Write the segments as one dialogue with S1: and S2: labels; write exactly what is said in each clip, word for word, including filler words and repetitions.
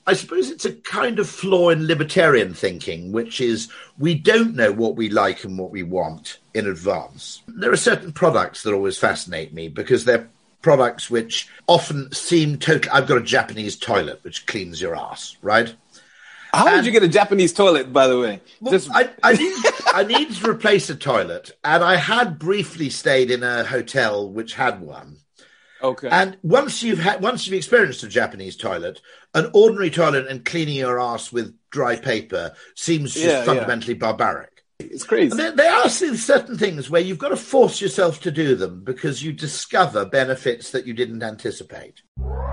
S1: I suppose it's a kind of flaw in libertarian thinking, which is we don't know what we like and what we want in advance. There are certain products that always fascinate me because they're products which often seem totally... I've got a Japanese toilet which cleans your ass, right?
S2: How and, did you get a Japanese toilet, by the way?
S1: Well, Just... I, I, need, I needed to replace a toilet, and I had briefly stayed in a hotel which had one.
S2: Okay.
S1: And once you've had, once you've experienced a Japanese toilet, an ordinary toilet and cleaning your ass with dry paper seems just yeah, fundamentally yeah. barbaric.
S2: It's crazy.
S1: There, there are certain things where you've got to force yourself to do them because you discover benefits that you didn't anticipate.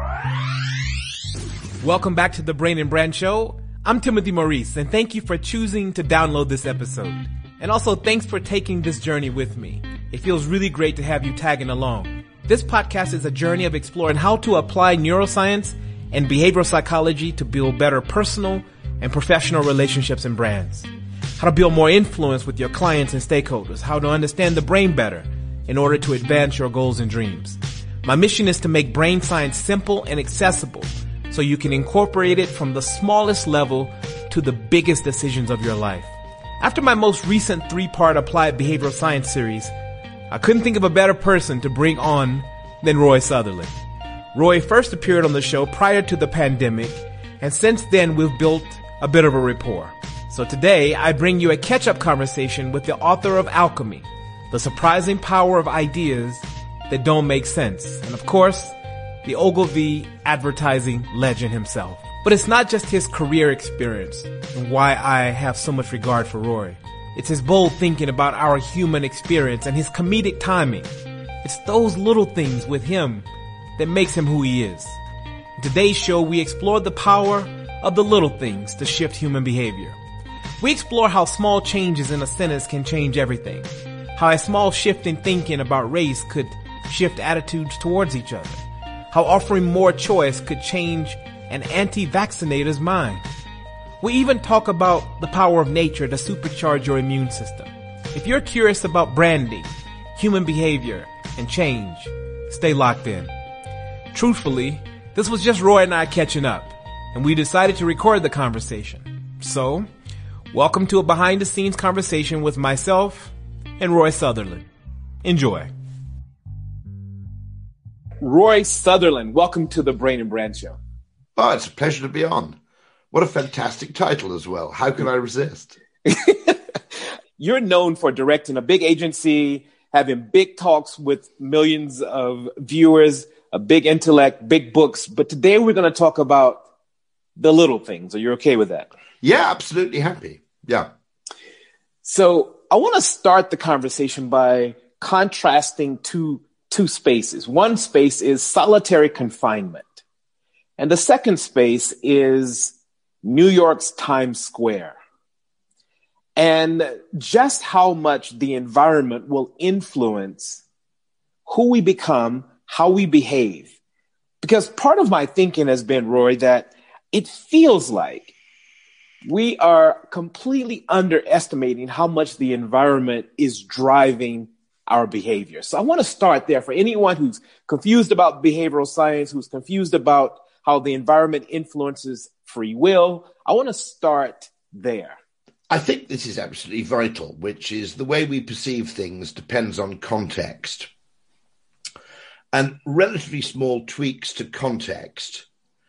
S3: Welcome back to the Brain and Brand Show. I'm Timothy Maurice, and thank you for choosing to download this episode. And also, thanks for taking this journey with me. It feels really great to have you tagging along. This podcast is a journey of exploring how to apply neuroscience and behavioral psychology to build better personal and professional relationships and brands. How to build more influence with your clients and stakeholders. How to understand the brain better in order to advance your goals and dreams. My mission is to make brain science simple and accessible so you can incorporate it from the smallest level to the biggest decisions of your life. After my most recent three-part Applied Behavioral Science series, I couldn't think of a better person to bring on than Roy Sutherland. Roy first appeared on the show prior to the pandemic, and since then we've built a bit of a rapport. So today I bring you a catch-up conversation with the author of Alchemy, The Surprising Power of Ideas That Don't Make Sense, and of course, the Ogilvy advertising legend himself. But it's not just his career experience and why I have so much regard for Roy. It's his bold thinking about our human experience and his comedic timing. It's those little things with him that makes him who he is. In today's show, we explore the power of the little things to shift human behavior. We explore how small changes in a sentence can change everything. How a small shift in thinking about race could shift attitudes towards each other. How offering more choice could change an anti-vaccinator's mind. We even talk about the power of nature to supercharge your immune system. If you're curious about branding, human behavior, and change, stay locked in. Truthfully, this was just Roy and I catching up, and we decided to record the conversation. So, welcome to a behind-the-scenes conversation with myself and Roy Sutherland. Enjoy.
S2: Roy Sutherland, welcome to the Brain and Brand Show.
S1: Oh, it's a pleasure to be on. What a fantastic title as well. How can I resist?
S2: You're known for directing a big agency, having big talks with millions of viewers, a big intellect, big books. But today we're going to talk about the little things. Are you okay with that?
S1: Yeah, absolutely happy. Yeah.
S2: So I want to start the conversation by contrasting two, two spaces. One space is solitary confinement. And the second space is New York's Times Square, and just how much the environment will influence who we become, how we behave. Because part of my thinking has been, Roy, that it feels like we are completely underestimating how much the environment is driving our behavior. So I want to start there for anyone who's confused about behavioral science, who's confused about how the environment influences free will. I want to start there.
S1: I think this is absolutely vital, which is the way we perceive things depends on context. And relatively small tweaks to context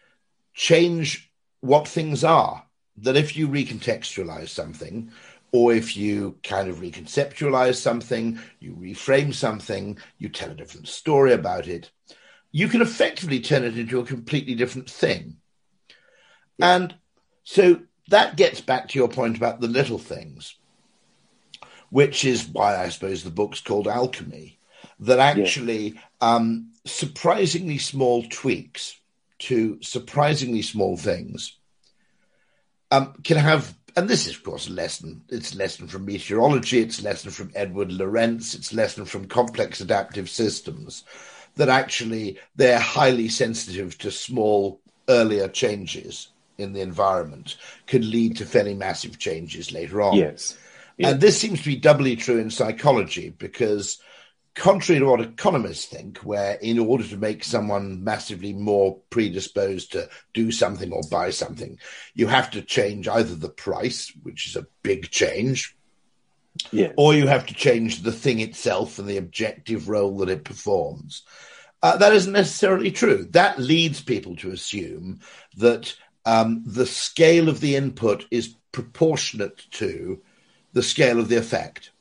S1: change what things are. That if you recontextualize something, or if you kind of reconceptualize something, you reframe something, you tell a different story about it, you can effectively turn it into a completely different thing. Yeah. And so that gets back to your point about the little things, which is why I suppose the book's called Alchemy, that actually yeah. um, surprisingly small tweaks to surprisingly small things um, can have, and this is, of course, a lesson. It's a lesson from meteorology. It's a lesson from Edward Lorenz. It's a lesson from complex adaptive systems, that actually they're highly sensitive to small, earlier changes in the environment could lead to fairly massive changes later on.
S2: Yes.
S1: And this seems to be doubly true in psychology, because contrary to what economists think, where in order to make someone massively more predisposed to do something or buy something, you have to change either the price, which is a big change,
S2: yeah.
S1: or you have to change the thing itself and the objective role that it performs. Uh, that isn't necessarily true. That leads people to assume that um, the scale of the input is proportionate to the scale of the effect.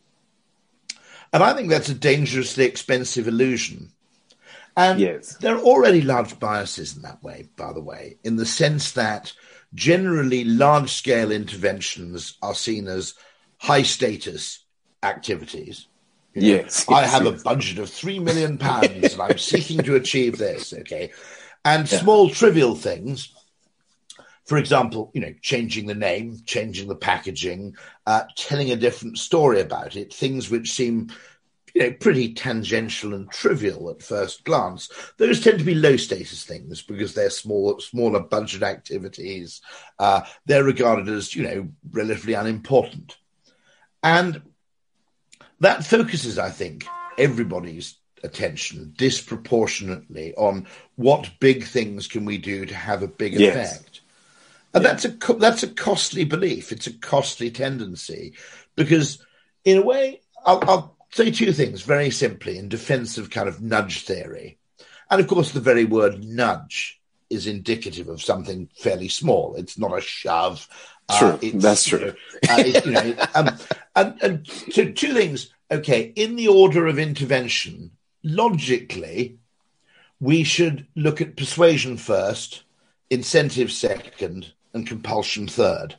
S1: And I think that's a dangerously expensive illusion. And
S2: yes.
S1: there are already large biases in that way, by the way, in the sense that generally large-scale interventions are seen as high-status activities. You know,
S2: yes.
S1: I
S2: yes,
S1: have
S2: yes.
S1: a budget of three million pounds and I'm seeking to achieve this, okay? And
S2: yeah.
S1: small, trivial things, for example, you know, changing the name, changing the packaging, uh, telling a different story about it, things which seem, you know, pretty tangential and trivial at first glance. Those tend to be low status things because they're small, smaller budget activities. Uh, they're regarded as, you know, relatively unimportant. And that focuses, I think, everybody's attention disproportionately on what big things can we do to have a big
S2: yes.
S1: effect. And
S2: yeah.
S1: that's a co- that's a costly belief. It's a costly tendency because, in a way, I'll, I'll say two things very simply in defense of kind of nudge theory. And, of course, the very word nudge is indicative of something fairly small. It's not a shove.
S2: True.
S1: Uh, it's,
S2: that's true.
S1: You know, uh, it's, you know, um, and, and so two things. Okay, in the order of intervention, logically, we should look at persuasion first, incentive second, and compulsion third.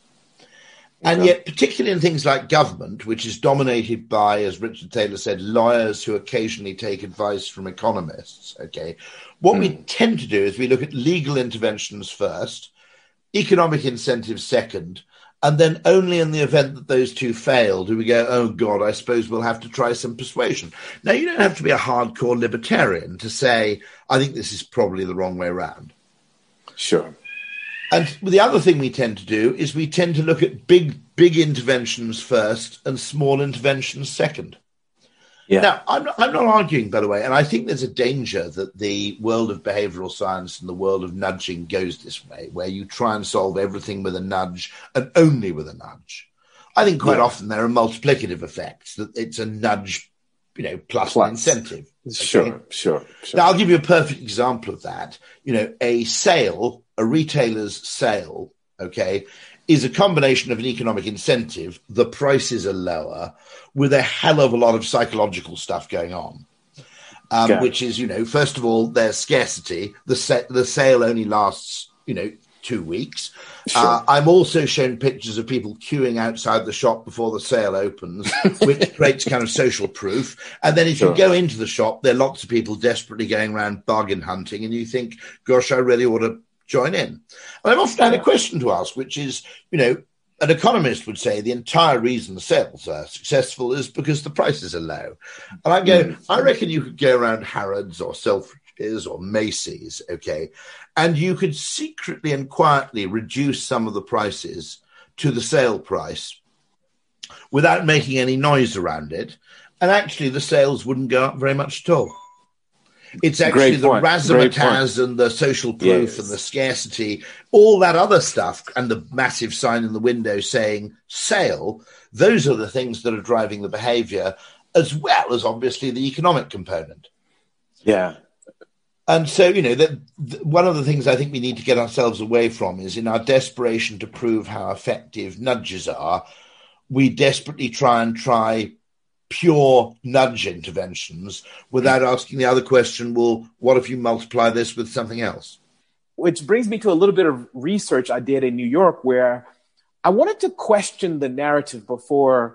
S1: And
S2: okay.
S1: yet, particularly in things like government, which is dominated by, as Richard Taylor said, lawyers who occasionally take advice from economists, okay, what mm. we tend to do is we look at legal interventions first, economic incentives second, and then only in the event that those two fail do we go, oh, God, I suppose we'll have to try some persuasion. Now, you don't have to be a hardcore libertarian to say, I think this is probably the wrong way around.
S2: Sure.
S1: And the other thing we tend to do is we tend to look at big, big interventions first and small interventions second.
S2: Yeah.
S1: Now, I'm not, I'm not arguing, by the way, and I think there's a danger that the world of behavioral science and the world of nudging goes this way, where you try and solve everything with a nudge and only with a nudge. I think quite yeah. often there are multiplicative effects, that it's a nudge, you know, plus, plus. an incentive. Okay?
S2: Sure, sure, sure.
S1: Now, I'll give you a perfect example of that. You know, a sale, a retailer's sale, okay, is a combination of an economic incentive, the prices are lower, with a hell of a lot of psychological stuff going on, um, okay. which is, you know, first of all, there's scarcity. The, sa- the sale only lasts, you know, two weeks.
S2: Sure.
S1: Uh, I'm also shown pictures of people queuing outside the shop before the sale opens, which creates kind of social proof. And then if sure. you go into the shop, there are lots of people desperately going around bargain hunting, and you think, gosh, I really ought to join in. And I've often had a question to ask, which is, you know, an economist would say the entire reason the sales are successful is because the prices are low. And I go, mm. I reckon you could go around Harrods or Selfridges or Macy's, okay, and you could secretly and quietly reduce some of the prices to the sale price without making any noise around it. And actually the sales wouldn't go up very much at all. It's actually the razzmatazz and the social proof yes. and the scarcity, all that other stuff, and the massive sign in the window saying sale. Those are the things that are driving the behavior, as well as obviously the economic component.
S2: Yeah.
S1: And so, you know, that th- one of the things I think we need to get ourselves away from is in our desperation to prove how effective nudges are, we desperately try and try pure nudge interventions without asking the other question, well, what if you multiply this with something else?
S2: Which brings me to a little bit of research I did in New York, where I wanted to question the narrative before,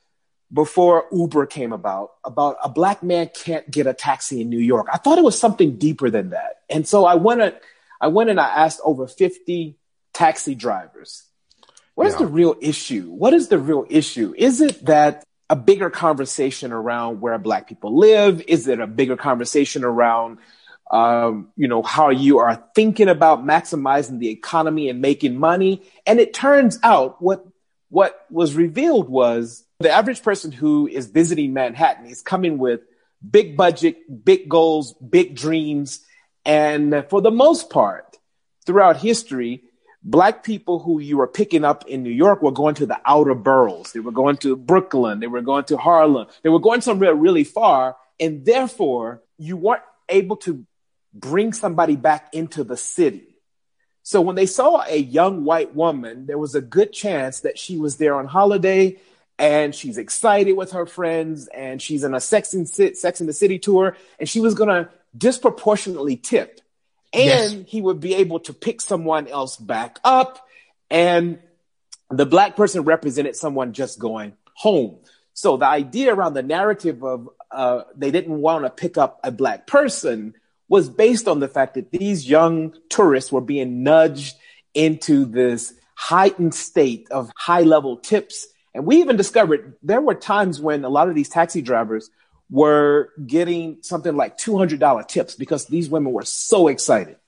S2: before Uber came about, about a black man can't get a taxi in New York. I thought it was something deeper than that. And so I went, and, I went and I asked over fifty taxi drivers, what is yeah. the real issue? What is the real issue? Is it that a bigger conversation around where black people live? Is it a bigger conversation around, um, you know, how you are thinking about maximizing the economy and making money? And it turns out what, what was revealed was the average person who is visiting Manhattan is coming with big budget, big goals, big dreams. And for the most part, throughout history, Black people who you were picking up in New York were going to the outer boroughs. They were going to Brooklyn. They were going to Harlem. They were going somewhere really far. And therefore, you weren't able to bring somebody back into the city. So when they saw a young white woman, there was a good chance that she was there on holiday and she's excited with her friends and she's in a Sex and, Sex and the City tour, and she was going to disproportionately tip. And yes. he would be able to pick someone else back up. And the Black person represented someone just going home. So the idea around the narrative of uh, they didn't want to pick up a Black person was based on the fact that these young tourists were being nudged into this heightened state of high-level tips. And we even discovered there were times when a lot of these taxi drivers were getting something like two hundred dollars tips because these women were so excited.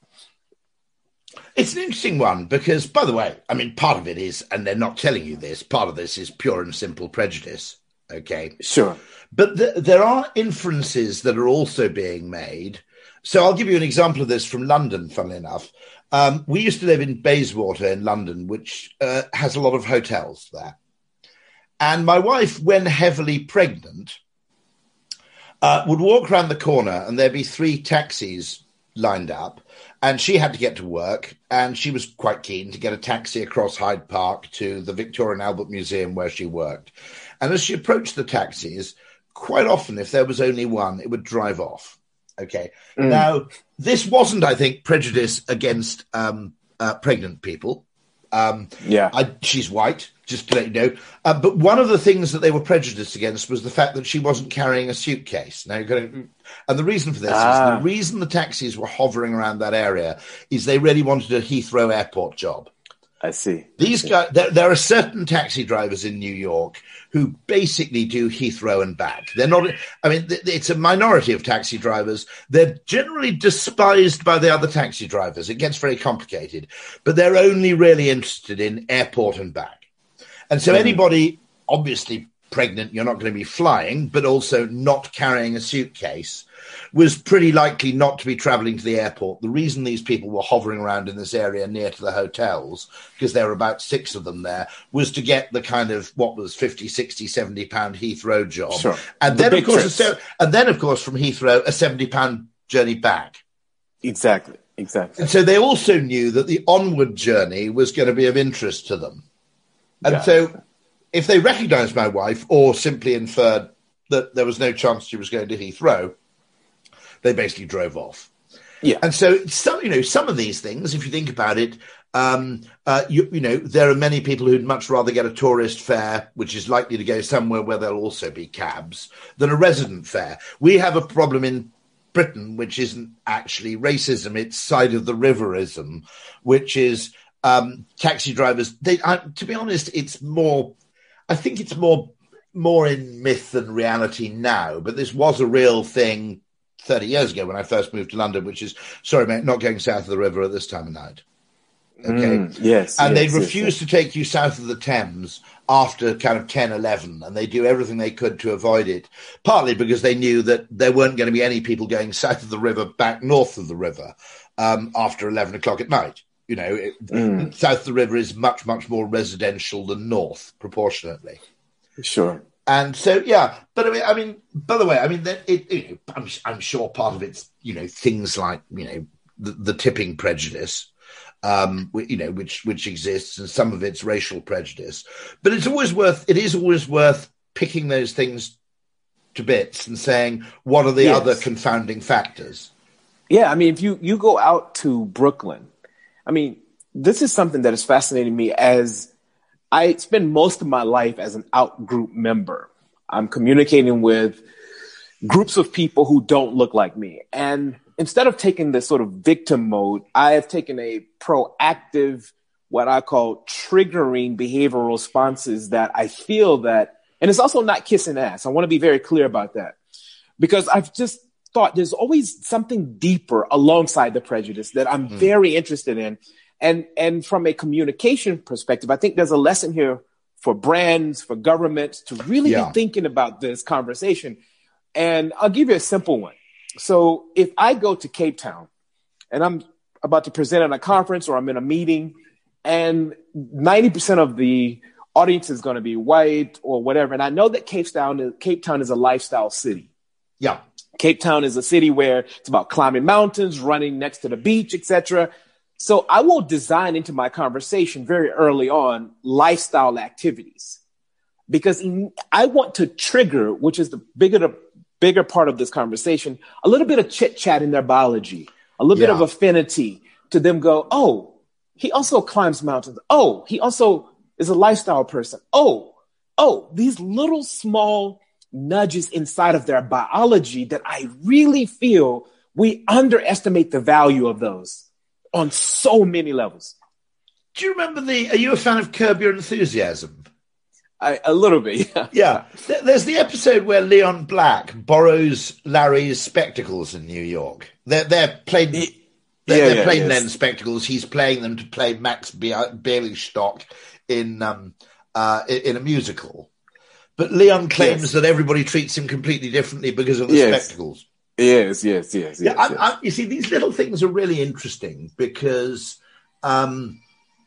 S1: It's an interesting one because, by the way, I mean, part of it is, and they're not telling you this, part of this is pure and simple prejudice, okay?
S2: Sure.
S1: But th- there are inferences that are also being made. So I'll give you an example of this from London, funnily enough. Um, we used to live in Bayswater in London, which uh, has a lot of hotels there. And my wife, when heavily pregnant, Uh, would walk around the corner and there'd be three taxis lined up, and she had to get to work, and she was quite keen to get a taxi across Hyde Park to the Victoria and Albert Museum where she worked. And as she approached the taxis, quite often, if there was only one, it would drive off. Okay. Mm. Now, this wasn't, I think, prejudice against um, uh, pregnant people. Um,
S2: yeah,
S1: I, she's white, just to let you know. Uh, but one of the things that they were prejudiced against was the fact that she wasn't carrying a suitcase. Now, you're going to, and the reason for this ah. is the reason the taxis were hovering around that area is they really wanted a Heathrow Airport job.
S2: I see.
S1: These
S2: I see.
S1: guys, there, there are certain taxi drivers in New York who basically do Heathrow and back. They're not, I mean, it's a minority of taxi drivers. They're generally despised by the other taxi drivers. It gets very complicated, but they're only really interested in airport and back. And so mm. anybody, obviously pregnant, you're not going to be flying, but also not carrying a suitcase, was pretty likely not to be traveling to the airport. The reason these people were hovering around in this area near to the hotels, because there were about six of them there, was to get the kind of what was fifty, sixty, seventy pound Heathrow job.
S2: Sure.
S1: And the then, of course, a, and then, of course, from Heathrow, a seventy pound journey back.
S2: Exactly. Exactly.
S1: And so they also knew that the onward journey was going to be of interest to them. And
S2: yeah.
S1: so if they recognized my wife or simply inferred that there was no chance she was going to Heathrow, they basically drove off.
S2: Yeah.
S1: And so some, you know, some of these things, if you think about it, um, uh, you, you know, there are many people who'd much rather get a tourist fare, which is likely to go somewhere where there'll also be cabs, than a resident fare. We have a problem in Britain, which isn't actually racism, it's side of the riverism, which is um, taxi drivers. They, I, to be honest, it's more, I think it's more, more in myth than reality now, but this was a real thing thirty years ago when I first moved to London, which is, sorry, mate, not going south of the river at this time of night. Okay.
S2: Mm, yes.
S1: And
S2: yes,
S1: they refuse
S2: yes, yes.
S1: to take you south of the Thames after kind of ten, eleven, and they do everything they could to avoid it, partly because they knew that there weren't going to be any people going south of the river back north of the river um, after eleven o'clock at night. You know, it,
S2: mm.
S1: south of the river is much, much more residential than north, proportionately.
S2: Sure.
S1: And so, yeah, but I mean, I mean, by the way, I mean, that it, you know, I'm, I'm sure part of it's, you know, things like, you know, the, the tipping prejudice, um, you know, which, which exists, and some of it's racial prejudice, but it's always worth, it is always worth picking those things to bits and saying, what are the yes. other confounding factors?
S2: Yeah. I mean, if you, you go out to Brooklyn, I mean, this is something that has fascinated me as I spend most of my life as an out-group member. I'm communicating with groups of people who don't look like me. And instead of taking this sort of victim mode, I have taken a proactive, what I call triggering behavioral responses that I feel that, and it's also not kissing ass. I want to be very clear about that, because I've just thought there's always something deeper alongside the prejudice that I'm mm. very interested in. And and from a communication perspective, I think there's a lesson here for brands, for governments to really yeah. be thinking about this conversation. And I'll give you a simple one. So if I go to Cape Town and I'm about to present at a conference or I'm in a meeting and ninety percent of the audience is going to be white or whatever, and I know that Cape Town is, Cape Town is a lifestyle city.
S1: Yeah.
S2: Cape Town is a city where it's about climbing mountains, running next to the beach, et cetera. So I will design into my conversation very early on lifestyle activities because I want to trigger, which is the bigger, the bigger part of this conversation, a little bit of chit chat in their biology, a little yeah. bit of affinity to them go, oh, he also climbs mountains. Oh, he also is a lifestyle person. Oh, oh, these little small nudges inside of their biology that I really feel we underestimate the value of those on so many levels.
S1: Do you remember the, are you a fan of Curb Your Enthusiasm?
S2: I, a little bit, yeah.
S1: Yeah. There's the episode where Leon Black borrows Larry's spectacles in New York. They're, they're plain, they're,
S2: yeah,
S1: they're
S2: yeah,
S1: plain
S2: yes.
S1: lens spectacles. He's playing them to play Max Bialystock in, um, uh, in a musical. But Leon claims yes. that everybody treats him completely differently because of the
S2: yes.
S1: spectacles.
S2: Yes, yes, yes.
S1: Yeah,
S2: yes,
S1: I,
S2: yes.
S1: I, you see, these little things are really interesting because um,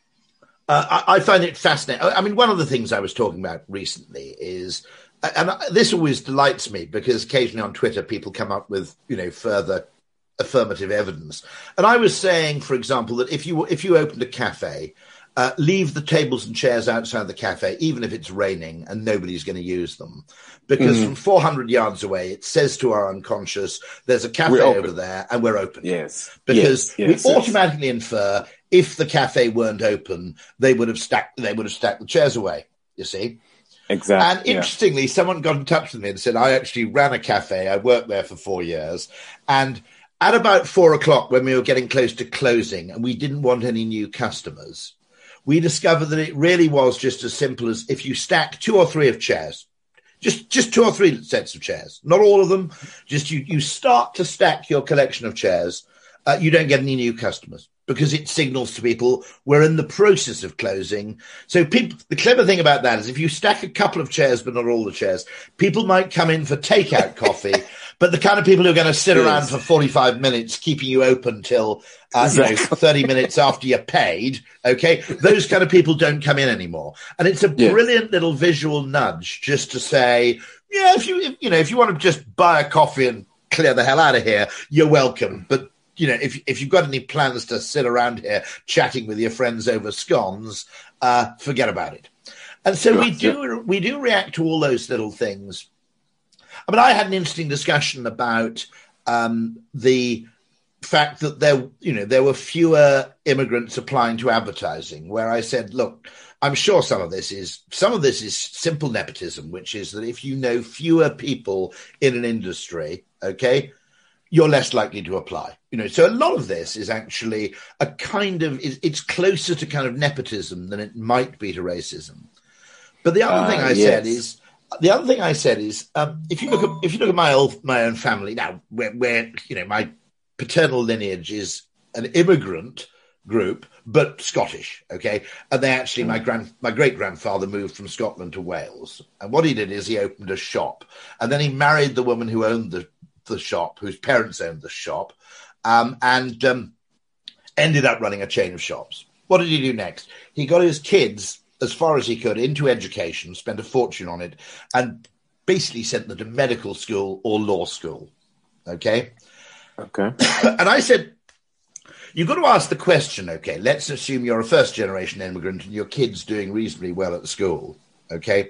S1: uh, I, I find it fascinating. I mean, one of the things I was talking about recently is, and this always delights me because occasionally on Twitter people come up with, you know, further affirmative evidence. And I was saying, for example, that if you if you opened a cafe, Uh, leave the tables and chairs outside the cafe, even if it's raining and nobody's going to use them. Because mm. from four hundred yards away, it says to our unconscious, there's a cafe over there and we're open.
S2: Yes.
S1: Because
S2: yes, yes,
S1: we
S2: yes.
S1: automatically infer if the cafe weren't open, they would have stacked, they would have stacked the chairs away, you see?
S2: Exactly.
S1: And interestingly, yeah. someone got in touch with me and said, I actually ran a cafe. I worked there for four years. And at about four o'clock, when we were getting close to closing and we didn't want any new customers, we discovered that it really was just as simple as if you stack two or three of chairs, just just two or three sets of chairs, not all of them, just you, you start to stack your collection of chairs, uh, you don't get any new customers because it signals to people we're in the process of closing. So people, the clever thing about that is if you stack a couple of chairs, but not all the chairs, people might come in for takeout coffee, but the kind of people who are going to sit yes. around for forty-five minutes, keeping you open till uh, exactly. you know, thirty minutes after you're paid, okay, those kind of people don't come in anymore. And it's a yes. brilliant little visual nudge just to say, yeah, if you, if, you know, if you want to just buy a coffee and clear the hell out of here, you're welcome. But you know, if if you've got any plans to sit around here chatting with your friends over scones, uh, forget about it. And so we do we do react to all those little things. I mean, I had an interesting discussion about um, the fact that there, you know, there were fewer immigrants applying to advertising. Where I said, look, I'm sure some of this is some of this is simple nepotism, which is that if you know fewer people in an industry, okay, you're less likely to apply. You know, so a lot of this is actually a kind of, it's closer to kind of nepotism than it might be to racism. But the other uh, thing I yes. said is, the other thing I said is, um, if you look at, if you look at my old, my own family now, where, where, you know, my paternal lineage is an immigrant group, but Scottish, okay? And they actually, my grand, my great grandfather moved from Scotland to Wales. And what he did is he opened a shop and then he married the woman who owned the, the shop, whose parents owned the shop, um, and um, ended up running a chain of shops. What did he do next? He got his kids, as far as he could, into education, spent a fortune on it, and basically sent them to medical school or law school. Okay?
S2: Okay.
S1: And I said, you've got to ask the question, okay, let's assume you're a first-generation immigrant and your kid's doing reasonably well at school, okay?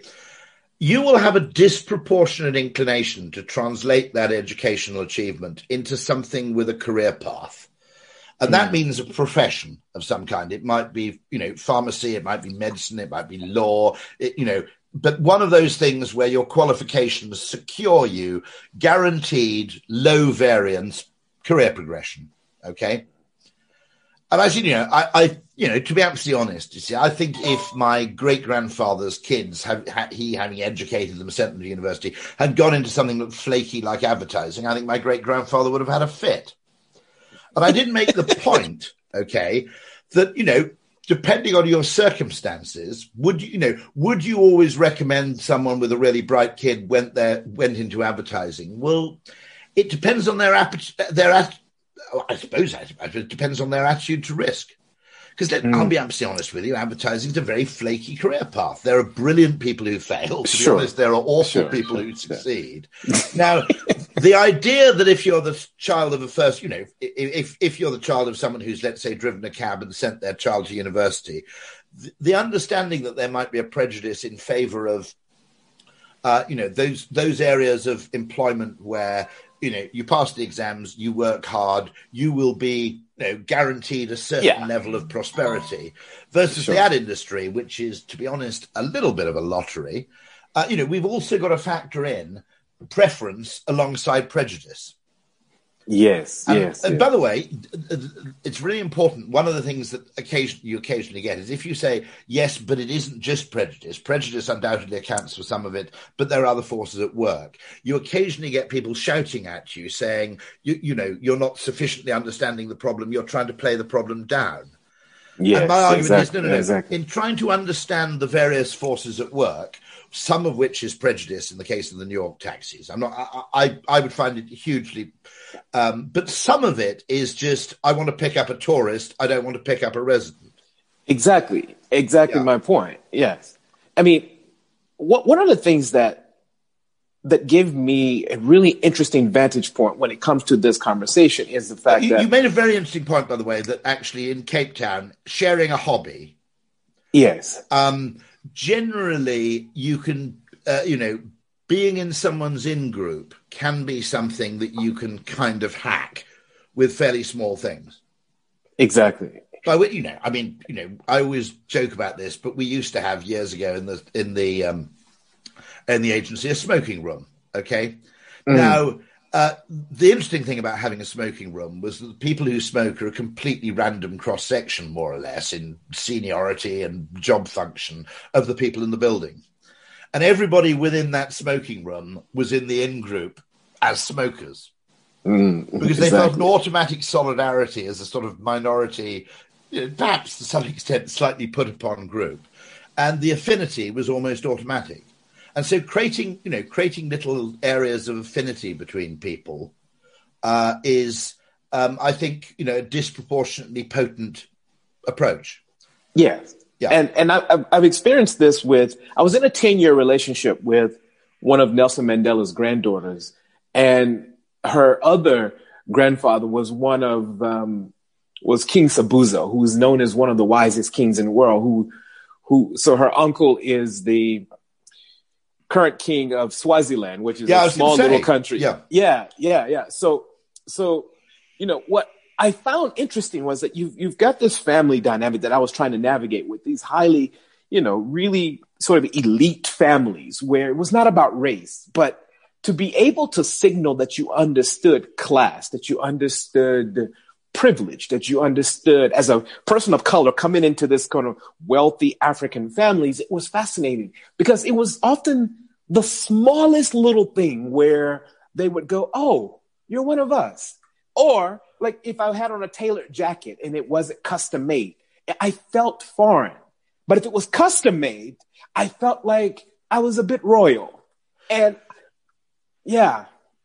S1: You will have a disproportionate inclination to translate that educational achievement into something with a career path. And that means a profession of some kind. It might be, you know, pharmacy, it might be medicine, it might be law, it, you know, but one of those things where your qualifications secure you guaranteed low variance career progression. Okay. And as you know, I, I, you know, to be absolutely honest, you see, I think if my great grandfather's kids, have, ha, he having educated them, sent them to university, had gone into something that flaky like advertising, I think my great grandfather would have had a fit. And I did make the point, okay, that, you know, depending on your circumstances, would you, you know, would you always recommend someone with a really bright kid went there, went into advertising? Well, it depends on their their I suppose it depends on their attitude to risk. Because mm. I'll be absolutely honest with you, advertising is a very flaky career path. There are brilliant people who fail. To
S2: sure.
S1: be honest, there are awful
S2: sure.
S1: people who succeed. Now, the idea that if you're the child of a first, you know, if if you're the child of someone who's, let's say, driven a cab and sent their child to university, the, the understanding that there might be a prejudice in favor of, uh, you know, those those areas of employment where, you know, you pass the exams, you work hard, you will be, you know, guaranteed a certain
S2: yeah.
S1: level of prosperity, versus sure. the ad industry, which is, to be honest, a little bit of a lottery. Uh, you know, we've also got to factor in preference alongside prejudice.
S2: Yes,
S1: and,
S2: yes.
S1: And
S2: yes.
S1: by the way, it's really important. One of the things that occasion, you occasionally get is if you say, yes, but it isn't just prejudice. Prejudice undoubtedly accounts for some of it, but there are other forces at work. You occasionally get people shouting at you saying, you, you know, you're not sufficiently understanding the problem. You're trying to play the problem down.
S2: Yes,
S1: and my argument
S2: exactly,
S1: is, no, no, no.
S2: Exactly.
S1: In trying to understand the various forces at work, some of which is prejudice in the case of the New York taxis. I'm not, I, I, I would find it hugely, um, but some of it is just, I want to pick up a tourist. I don't want to pick up a resident.
S2: Exactly. Exactly
S1: Yeah.
S2: my point. Yes. I mean, what, one of the things that, that give me a really interesting vantage point when it comes to this conversation is the fact
S1: you,
S2: that
S1: you made a very interesting point, by the way, that actually in Cape Town, sharing a hobby,
S2: yes,
S1: um, generally you can, uh, you know, being in someone's in-group can be something that you can kind of hack with fairly small things.
S2: exactly.
S1: By which, you know, I mean, you know, I always joke about this, but we used to have years ago in the in the um, in the agency a smoking room. Okay, mm. now uh, the interesting thing about having a smoking room was that the people who smoke are a completely random cross section, more or less, in seniority and job function of the people in the building. And everybody within that smoking room was in the in-group as smokers.
S2: Mm,
S1: because they
S2: exactly.
S1: felt an automatic solidarity as a sort of minority, you know, perhaps to some extent slightly put upon group. And the affinity was almost automatic. And so creating, you know, creating little areas of affinity between people uh, is, um, I think, you know, a disproportionately potent approach.
S2: Yes.
S1: Yeah.
S2: And and I, I've experienced this with, I was in a ten-year relationship with one of Nelson Mandela's granddaughters, and her other grandfather was one of, um, was King Sabuzo, who is known as one of the wisest kings in the world, who, who, so her uncle is the current king of Swaziland, which is
S1: yeah,
S2: a small little country.
S1: Yeah.
S2: Yeah. Yeah. Yeah. So, so, you know, what I found interesting was that you've, you've got this family dynamic that I was trying to navigate with these highly, you know, really sort of elite families where it was not about race, but to be able to signal that you understood class, that you understood privilege, that you understood as a person of color coming into this kind of wealthy African families, it was fascinating because it was often the smallest little thing where they would go, oh, you're one of us. Or like if I had on a tailored jacket and it wasn't custom made, I felt foreign. But if it was custom made, I felt like I was a bit royal. And yeah.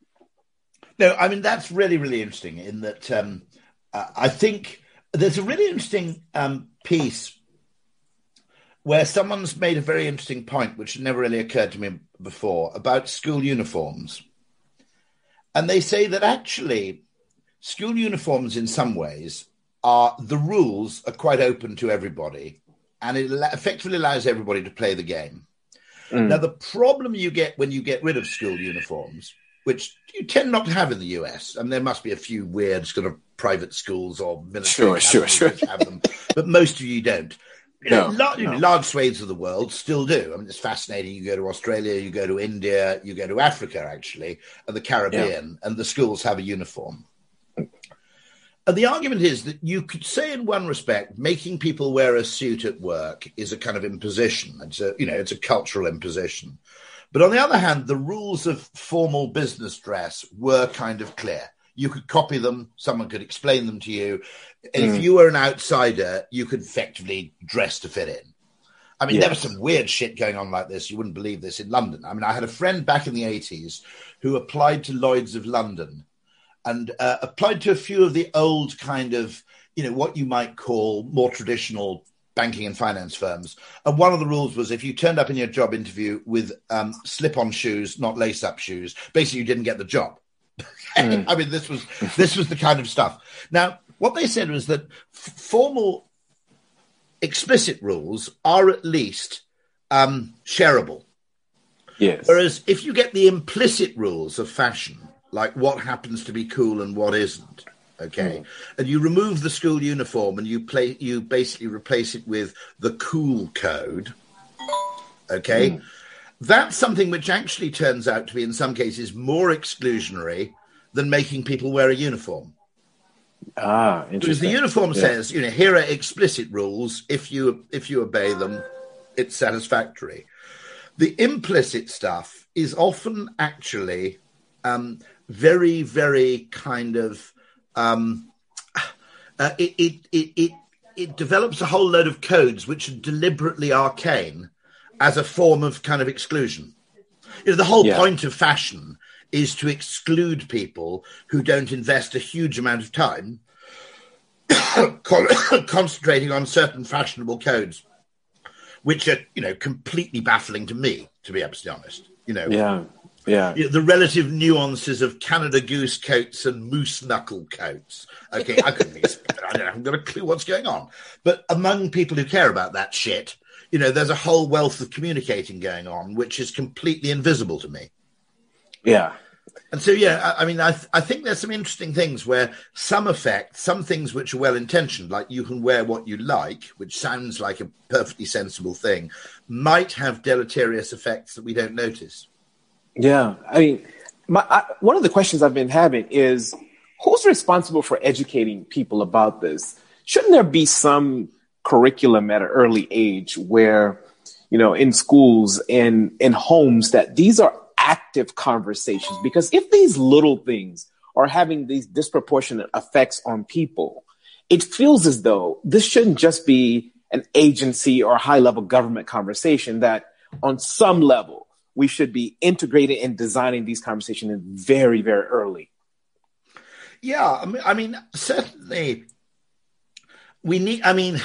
S1: No, I mean, that's really, really interesting in that um, uh, I think there's a really interesting um, piece where someone's made a very interesting point, which never really occurred to me before, about school uniforms. And they say that actually school uniforms in some ways are, the rules are quite open to everybody, and it effectively allows everybody to play the game. Mm. Now, the problem you get when you get rid of school uniforms, which you tend not to have in the U S, and there must be a few weird sort of private schools or military
S2: sure, sure, sure.
S1: which have them, but most of you don't. You know,
S2: no,
S1: large,
S2: no.
S1: large swathes of the world still do. I mean, it's fascinating. You go to Australia, you go to India, you go to Africa, actually, and the Caribbean, yeah. and the schools have a uniform. And the argument is that you could say, in one respect, making people wear a suit at work is a kind of imposition. It's a, you know, it's a cultural imposition. But on the other hand, the rules of formal business dress were kind of clear. You could copy them. Someone could explain them to you. And
S2: Mm.
S1: if you were an outsider, you could effectively dress to fit in. I mean,
S2: Yes.
S1: there was some weird shit going on like this. You wouldn't believe this in London. I mean, I had a friend back in the eighties who applied to Lloyd's of London and uh, applied to a few of the old kind of, you know, what you might call more traditional banking and finance firms. And one of the rules was if you turned up in your job interview with um, slip-on shoes, not lace-up shoes, basically you didn't get the job. Mm. I mean, this was this was the kind of stuff. Now, what they said was that f- formal explicit rules are at least um, shareable.
S2: Yes.
S1: Whereas if you get the implicit rules of fashion, like what happens to be cool and what isn't, okay, mm. and you remove the school uniform and you play, you basically replace it with the cool code, okay, mm. that's something which actually turns out to be in some cases more exclusionary than making people wear a uniform.
S2: Ah, interesting.
S1: Because the uniform
S2: yeah.
S1: says, you know, here are explicit rules. If you if you obey them, it's satisfactory. The implicit stuff is often actually um, very, very kind of um, uh, it, it it it it develops a whole load of codes which are deliberately arcane as a form of kind of exclusion. You know, the whole
S2: yeah.
S1: point of fashion is to exclude people who don't invest a huge amount of time concentrating on certain fashionable codes, which are, you know, completely baffling to me, to be absolutely honest. You know,
S2: yeah, yeah.
S1: You know, the relative nuances of Canada Goose coats and moose knuckle coats. Okay, I couldn't explain. I don't, I haven't got a clue what's going on. But among people who care about that shit, you know, there's a whole wealth of communicating going on, which is completely invisible to me.
S2: Yeah.
S1: And so, yeah, I, I mean, I, th- I think there's some interesting things where some effect, some things which are well-intentioned, like you can wear what you like, which sounds like a perfectly sensible thing, might have deleterious effects that we don't notice.
S2: Yeah. I mean, my, I, one of the questions I've been having is, who's responsible for educating people about this? Shouldn't there be some curriculum at an early age where, you know, in schools and in homes, that these are active conversations? Because if these little things are having these disproportionate effects on people, it feels as though this shouldn't just be an agency or high level government conversation, that on some level we should be integrated in designing these conversations very, very early.
S1: Yeah, I mean, I mean, certainly we need, I mean,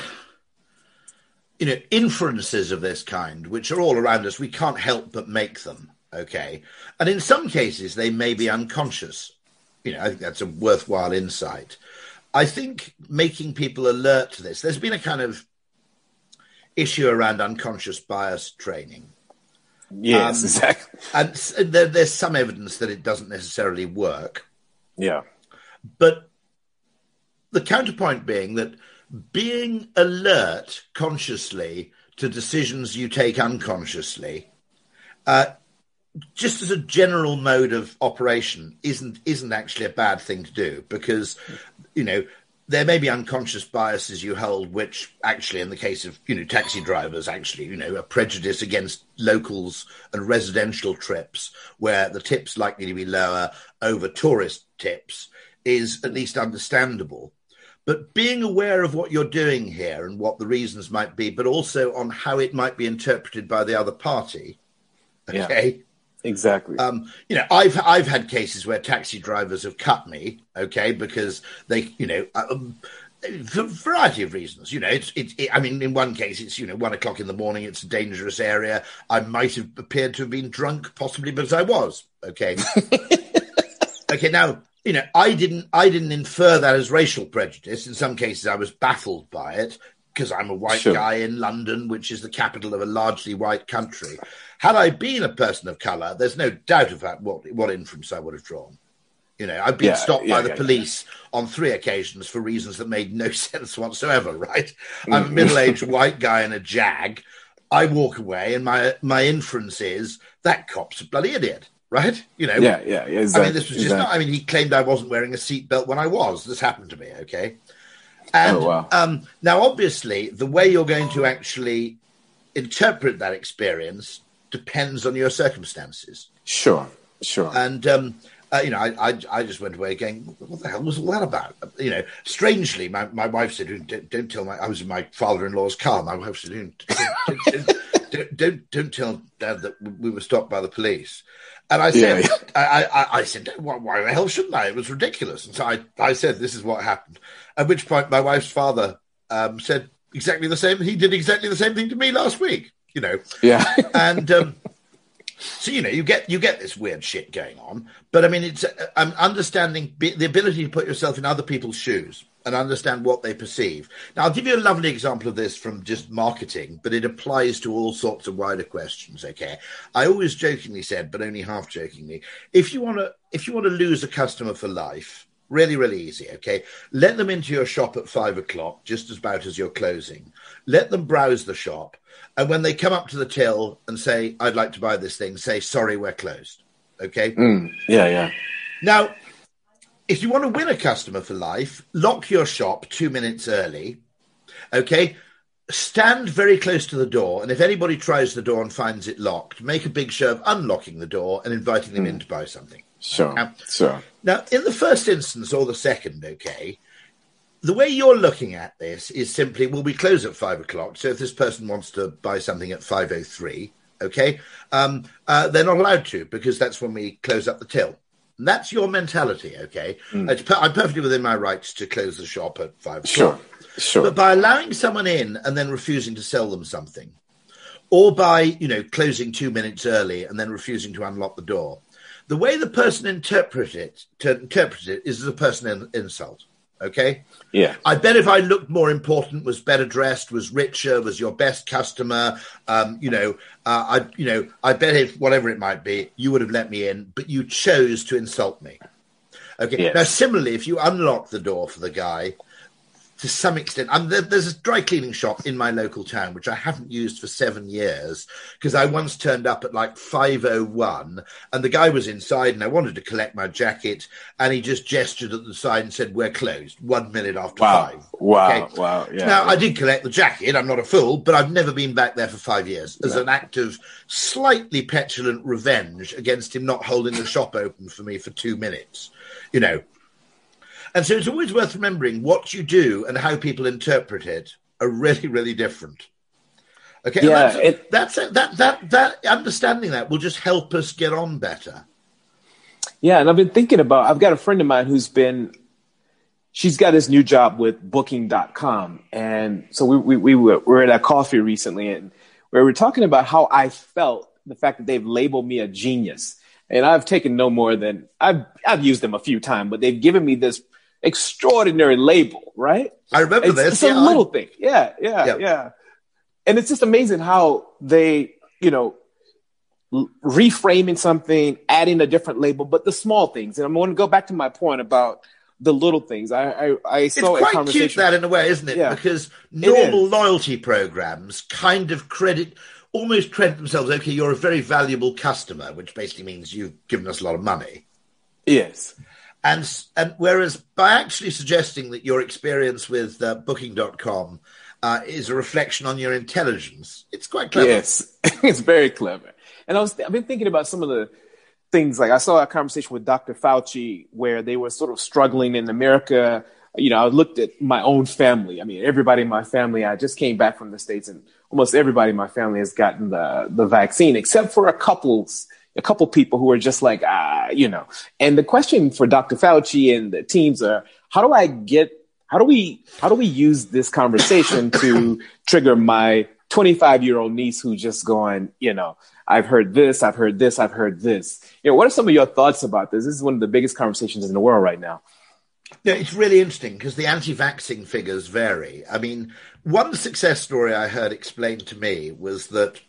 S1: you know, inferences of this kind, which are all around us, we can't help but make them. Okay. And in some cases, they may be unconscious. You know, I think that's a worthwhile insight. I think making people alert to this, there's been a kind of issue around unconscious bias training.
S2: Yes,
S1: um,
S2: exactly.
S1: And there, there's some evidence that it doesn't necessarily work.
S2: Yeah.
S1: But the counterpoint being that being alert consciously to decisions you take unconsciously, uh, just as a general mode of operation, isn't isn't actually a bad thing to do, because, you know, there may be unconscious biases you hold, which actually, in the case of, you know, taxi drivers, actually, you know, a prejudice against locals and residential trips, where the tip's likely to be lower over tourist tips, is at least understandable. But being aware of what you're doing here and what the reasons might be, but also on how it might be interpreted by the other party, okay?
S2: Yeah. Exactly.
S1: Um, you know, I've I've had cases where taxi drivers have cut me, okay, because they, you know, um, for a variety of reasons. You know, it's it's. It, I mean, in one case, it's, you know, one o'clock in the morning. It's a dangerous area. I might have appeared to have been drunk, possibly because I was. Okay. Okay. Now, you know, I didn't I didn't infer that as racial prejudice. In some cases, I was baffled by it, because I'm a white
S2: Sure.
S1: guy in London, which is the capital of a largely white country. Had I been a person of colour, there's no doubt about what what inference I would have drawn. You know, I've been
S2: Yeah,
S1: stopped
S2: yeah,
S1: by the
S2: yeah,
S1: police yeah. on three occasions for reasons that made no sense whatsoever, right? Mm-hmm. I'm a middle-aged white guy in a Jag. I walk away, and my my inference is that cop's a bloody idiot, right? You know,
S2: yeah, yeah, yeah exactly,
S1: I mean, this was just
S2: exactly.
S1: not, I mean, he claimed I wasn't wearing a seatbelt when I was. This happened to me, okay? And
S2: oh, wow.
S1: um, now, obviously, the way you're going to actually interpret that experience depends on your circumstances.
S2: Sure, sure.
S1: And um, Uh, you know, I, I I just went away going, what the hell was all that about? You know, strangely, my, my wife said, don't, don't tell my, I was in my father-in-law's car. My wife said, don't, don't, don't, don't, don't, don't tell Dad that we were stopped by the police. And I said, yeah, yeah. I, I, I said, why, why the hell shouldn't I? It was ridiculous. And so I, I said, this is what happened. At which point my wife's father um, said exactly the same. He did exactly the same thing to me last week, you know.
S2: Yeah.
S1: And um, so, you know, you get you get this weird shit going on. But I mean, it's um, understanding be, the ability to put yourself in other people's shoes and understand what they perceive. Now, I'll give you a lovely example of this from just marketing, but it applies to all sorts of wider questions, okay? I always jokingly said, but only half jokingly, if you want to if you want to lose a customer for life, really, really easy, okay? Let them into your shop at five o'clock, just about as you're closing. Let them browse the shop. And when they come up to the till and say, I'd like to buy this thing, say, sorry, we're closed, okay?
S2: Mm, yeah, yeah.
S1: Now, if you want to win a customer for life, lock your shop two minutes early, okay? Stand very close to the door, and if anybody tries the door and finds it locked, make a big show of unlocking the door and inviting them mm. in to buy something.
S2: Sure,
S1: now,
S2: sure.
S1: Now, in the first instance or the second, okay, the way you're looking at this is simply, well, we close at five o'clock, so if this person wants to buy something at five oh three, okay, um, uh, they're not allowed to because that's when we close up the till. And that's your mentality, okay? Mm. It's per- I'm perfectly within my rights to close the shop at five o'clock.
S2: Sure, sure.
S1: But by allowing someone in and then refusing to sell them something, or by, you know, closing two minutes early and then refusing to unlock the door, the way the person interprets it, to interpret it is as a personal insult, okay?
S2: Yeah.
S1: I bet if I looked more important, was better dressed, was richer, was your best customer, um, you know, uh, I, you know, I bet if whatever it might be, you would have let me in, but you chose to insult me. Okay. Yes. Now, similarly, if you unlock the door for the guy, to some extent, um, there, there's a dry cleaning shop in my local town, which I haven't used for seven years because I once turned up at like five oh one and the guy was inside and I wanted to collect my jacket and he just gestured at the side and said, we're closed one minute after
S2: wow.
S1: five.
S2: Wow.
S1: Okay?
S2: Wow. Yeah.
S1: Now, I did collect the jacket. I'm not a fool, but I've never been back there for five years as no. an act of slightly petulant revenge against him not holding the shop open for me for two minutes, you know. And so it's always worth remembering what you do and how people interpret it are really, really different. Okay,
S2: yeah,
S1: that's,
S2: it,
S1: that's that that that understanding that will just help us get on better.
S2: Yeah, and I've been thinking about. I've got a friend of mine who's been. She's got this new job with Booking dot com, and so we we we were, we were at a coffee recently, and we were talking about how I felt the fact that they've labeled me a genius, and I've taken no more than I've I've used them a few times, but they've given me this extraordinary label, right?
S1: I remember
S2: it's,
S1: this.
S2: It's a
S1: yeah,
S2: little
S1: I...
S2: thing. Yeah, yeah,
S1: yeah,
S2: yeah. And it's just amazing how they, you know, l- reframing something, adding a different label, but the small things. And I'm going to go back to my point about the little things. I, I, I saw
S1: it's
S2: a
S1: quite
S2: conversation.
S1: cute that in a way, isn't it?
S2: Yeah.
S1: Because normal loyalty programs kind of credit, almost credit themselves. Okay, you're a very valuable customer, which basically means you've given us a lot of money.
S2: Yes.
S1: And and whereas by actually suggesting that your experience with uh, Booking dot com uh, is a reflection on your intelligence, it's quite clever.
S2: Yes, it's very clever. And I was I've been thinking about some of the things, like I saw a conversation with Doctor Fauci where they were sort of struggling in America. You know, I looked at my own family. I mean, everybody in my family, I just came back from the States and almost everybody in my family has gotten the, the vaccine, except for a couple's a couple people who are just like, ah, you know, and the question for Doctor Fauci and the teams are, how do I get, how do we, how do we use this conversation to trigger my twenty-five year old niece who's just going, you know, I've heard this, I've heard this, I've heard this. You know, what are some of your thoughts about this? This is one of the biggest conversations in the world right now.
S1: Yeah, it's really interesting because the anti-vaxxing figures vary. I mean, one success story I heard explained to me was that,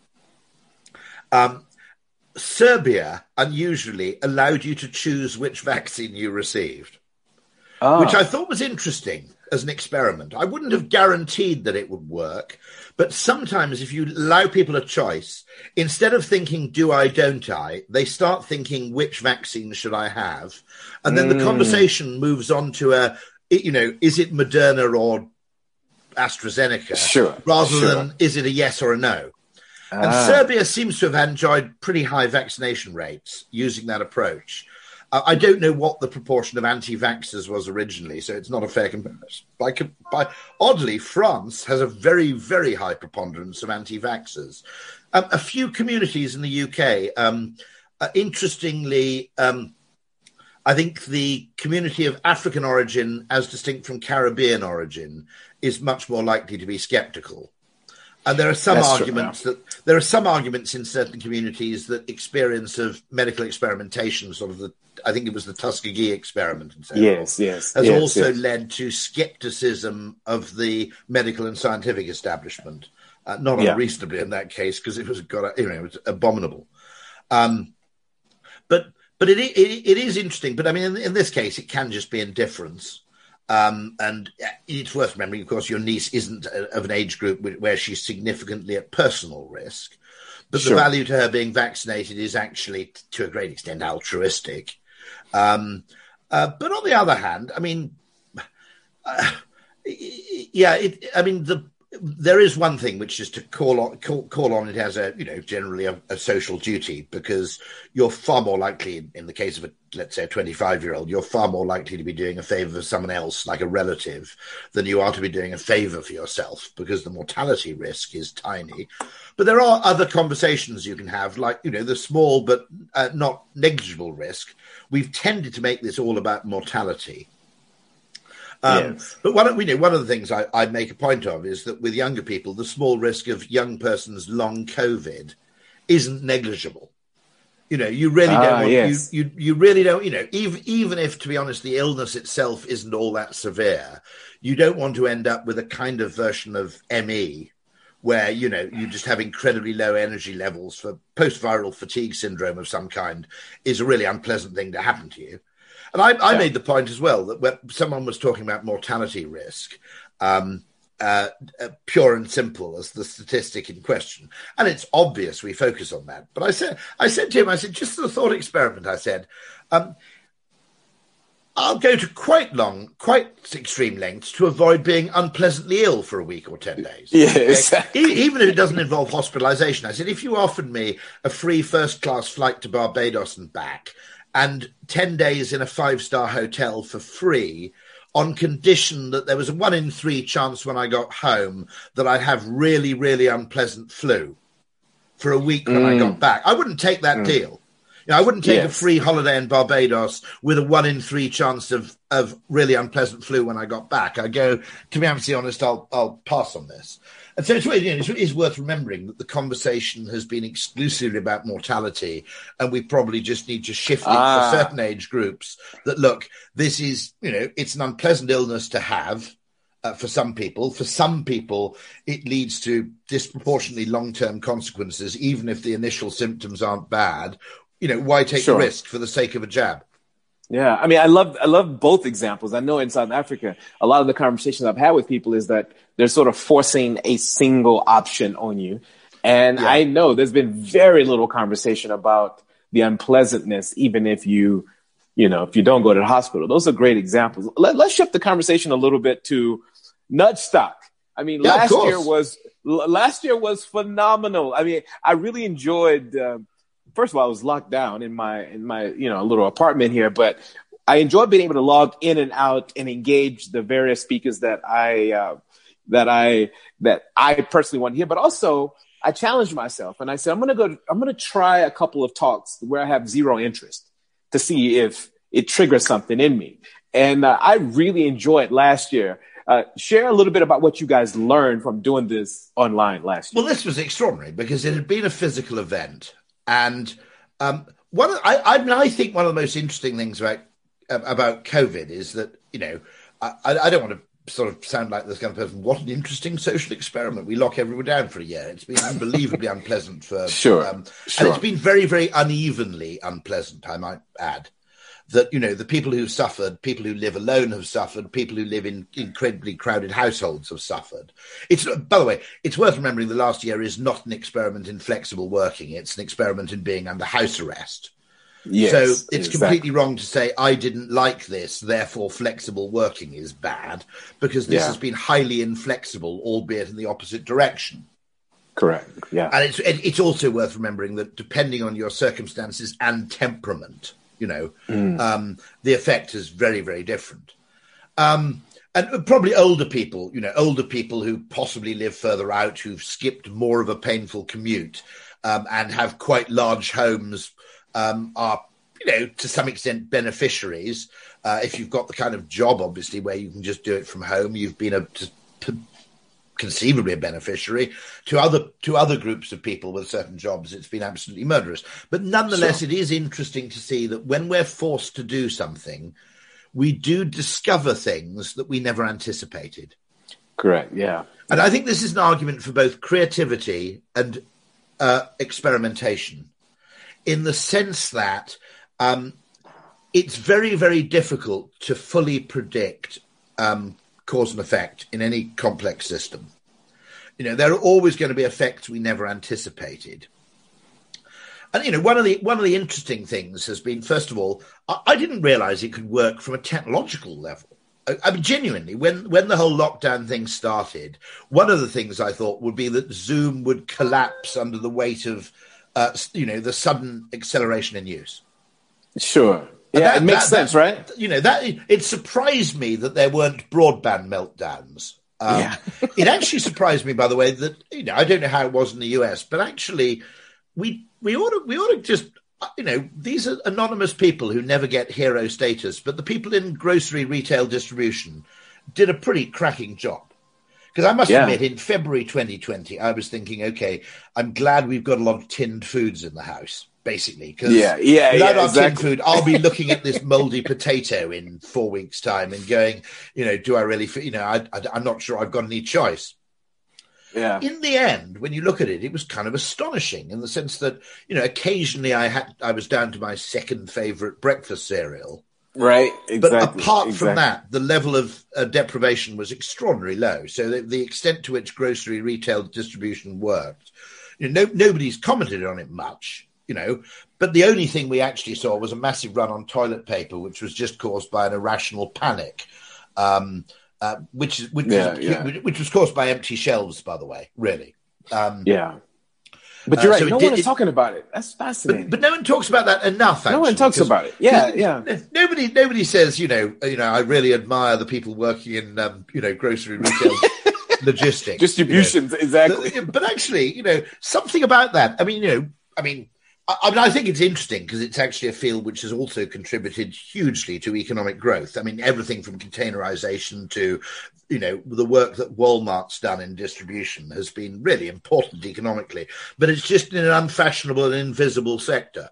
S1: um, Serbia unusually allowed you to choose which vaccine you received, oh. which I thought was interesting as an experiment. I wouldn't have guaranteed that it would work, but sometimes if you allow people a choice, instead of thinking, do I, don't I, they start thinking, which vaccine should I have? And then mm. the conversation moves on to a, you know, is it Moderna or AstraZeneca?
S2: Sure.
S1: Rather
S2: sure.
S1: than, is it a yes or a no? And
S2: ah.
S1: Serbia seems to have enjoyed pretty high vaccination rates using that approach. I don't know what the proportion of anti-vaxxers was originally, so it's not a fair comparison. By, by, oddly, France has a very, very high preponderance of anti-vaxxers. Um, a few communities in the U K, um, uh, interestingly, um, I think the community of African origin, as distinct from Caribbean origin, is much more likely to be sceptical. And there are some That's arguments that there are some arguments in certain communities that experience of medical experimentation, sort of the, I think it was the Tuskegee experiment and so
S2: yes,
S1: on,
S2: yes,
S1: has
S2: yes,
S1: also
S2: yes.
S1: led to skepticism of the medical and scientific establishment. Uh, not
S2: Yeah.
S1: unreasonably in that case, because it was got you know it was abominable. Um, but but it, it it is interesting. But I mean, in, in this case, it can just be indifference. Um, and it's worth remembering, of course, your niece isn't a, of an age group where she's significantly at personal risk. But
S2: Sure.
S1: the value to her being vaccinated is actually, to a great extent, altruistic. Um, uh, but on the other hand, I mean, uh, yeah, it, I mean, the, there is one thing, which is to call on call, call on it as a, you know, generally a, a social duty, because you're far more likely, in, in the case of a, let's say, a twenty-five-year-old, you're far more likely to be doing a favour for someone else, like a relative, than you are to be doing a favour for yourself, because the mortality risk is tiny. But there are other conversations you can have, like, you know, the small but uh, not negligible risk. We've tended to make this all about mortality. Um,
S2: Yes.
S1: But one of, you know, one of the things I, I make a point of is that with younger people, the small risk of young persons long COVID isn't negligible. You know, you really don't
S2: Ah,
S1: want,
S2: yes.
S1: you, you you really don't, you know, even even if, to be honest, the illness itself isn't all that severe, you don't want to end up with a kind of version of M E where, you know, you just have incredibly low energy levels. For post-viral fatigue syndrome of some kind is a really unpleasant thing to happen to you. And I, I
S2: Yeah.
S1: made the point as well that when someone was talking about mortality risk, um, uh, uh, pure and simple as the statistic in question, and it's obvious we focus on that. But I said, I said to him, I said, just as a thought experiment, I said, um, I'll go to quite long, quite extreme lengths to avoid being unpleasantly ill for a week or ten days.
S2: Yes.
S1: Okay? E- Even if it doesn't involve hospitalization. I said, if you offered me a free first-class flight to Barbados and back, and ten days in a five-star hotel for free, on condition that there was a one in three chance when I got home that I'd have really, really unpleasant flu for a week when
S2: Mm.
S1: I got back, I wouldn't take that deal. You know, I wouldn't take a
S2: Yes.
S1: free holiday in Barbados with a one in three chance of, of really unpleasant flu when I got back. I go, to be absolutely honest, I'll I'll pass on this. And so it's, you know, it's, it's worth remembering that the conversation has been exclusively about mortality, and we probably just need to shift it
S2: Ah.
S1: for certain age groups that, look, this is, you know, it's an unpleasant illness to have uh, for some people. For some people, it leads to disproportionately long-term consequences, even if the initial symptoms aren't bad. You know, why take
S2: Sure.
S1: the risk for the sake of a jab?
S2: Yeah, I mean, I love I love both examples. I know in South Africa, a lot of the conversations I've had with people is that they're sort of forcing a single option on you. And
S1: Yeah.
S2: I know there's been very little conversation about the unpleasantness, even if you, you know, if you don't go to the hospital. Those are great examples. Let, let's shift the conversation a little bit to nudge stock. I mean,
S1: Yeah, of
S2: last
S1: course.
S2: year was l- last year was phenomenal. I mean, I really enjoyed. Um, First of all, I was locked down in my in my you know little apartment here, but I enjoyed being able to log in and out and engage the various speakers that I uh, that I that I personally want to hear. But also, I challenged myself and I said, I'm going to go. I'm going to try a couple of talks where I have zero interest to see if it triggers something in me. And uh, I really enjoyed last year. Uh, share a little bit about what you guys learned from doing this online last year.
S1: Well, this was extraordinary because it had been a physical event. And um, one, of, I, I mean, I think one of the most interesting things about about COVID is that, you know, I, I don't want to sort of sound like this kind of person. What an interesting social experiment! We lock everyone down for a year. It's been unbelievably unpleasant for
S2: Sure,
S1: um,
S2: sure.
S1: and it's been very, very unevenly unpleasant, I might add. That, you know, the people who've suffered, people who live alone have suffered, people who live in incredibly crowded households have suffered. It's, by the way, it's worth remembering the last year is not an experiment in flexible working. It's an experiment in being under house arrest.
S2: Yes,
S1: so it's
S2: exactly.
S1: completely wrong to say, I didn't like this, therefore flexible working is bad, because this
S2: Yeah.
S1: has been highly inflexible, albeit in the opposite direction.
S2: Correct. Yeah.
S1: And it's, it's also worth remembering that depending on your circumstances and temperament, You know, mm. um, the effect is very, very different. Um, and probably older people, you know, older people who possibly live further out, who've skipped more of a painful commute um, and have quite large homes um, are, you know, to some extent beneficiaries. Uh, if you've got the kind of job, obviously, where you can just do it from home, you've been a, to, conceivably a beneficiary. To other to other groups of people with certain jobs, it's been absolutely murderous. But nonetheless, sure. It is interesting to see that when we're forced to do something, we do discover things that we never anticipated.
S2: Correct, yeah.
S1: And I think this is an argument for both creativity and uh, experimentation, in the sense that um, it's very, very difficult to fully predict um, cause and effect in any complex system. You know, there are always going to be effects we never anticipated. And, you know, one of the one of the interesting things has been, first of all, I, I didn't realize it could work from a technological level. I, I mean, genuinely, when, when the whole lockdown thing started, one of the things I thought would be that Zoom would collapse under the weight of, uh, you know, the sudden acceleration in use.
S2: Sure. Yeah, that, it makes that, sense,
S1: that,
S2: right?
S1: You know, that it surprised me that there weren't broadband meltdowns. Um,
S2: yeah.
S1: It actually surprised me, by the way, that, you know, I don't know how it was in the U S, but actually we we ought to we ought to just, you know, these are anonymous people who never get hero status, but the people in grocery retail distribution did a pretty cracking job. Because I must yeah. admit, in February twenty twenty, I was thinking, okay, I'm glad we've got a lot of tinned foods in the house, basically. Because
S2: yeah, yeah,
S1: without
S2: yeah,
S1: our
S2: exactly.
S1: tinned food, I'll be looking at this moldy potato in four weeks' time and going, you know, do I really, you know, I, I, I'm not sure I've got any choice.
S2: Yeah.
S1: In the end, when you look at it, it was kind of astonishing in the sense that, you know, occasionally I had I was down to my second favorite breakfast cereal.
S2: Right. Exactly.
S1: But apart
S2: exactly.
S1: from that, the level of uh, deprivation was extraordinarily low. So the, the extent to which grocery retail distribution worked, you know, no, nobody's commented on it much, you know, but the only thing we actually saw was a massive run on toilet paper, which was just caused by an irrational panic. Um Uh, which is which,
S2: yeah,
S1: was,
S2: yeah.
S1: which was caused by empty shelves, by the way, really. Um,
S2: yeah. But you're
S1: uh,
S2: right.
S1: so
S2: no
S1: did,
S2: one is
S1: it,
S2: talking about it. That's fascinating.
S1: But, but no one talks about that enough, actually.
S2: No one talks about it. Yeah, yeah.
S1: Nobody nobody says, you know, you know, I really admire the people working in, um, you know, grocery retail logistics.
S2: Distributions,
S1: you know.
S2: exactly.
S1: But, but actually, you know, something about that. I mean, you know, I mean, I, I mean, I think it's interesting because it's actually a field which has also contributed hugely to economic growth. I mean, everything from containerization to, you know, the work that Walmart's done in distribution has been really important economically, but it's just in an unfashionable and invisible sector.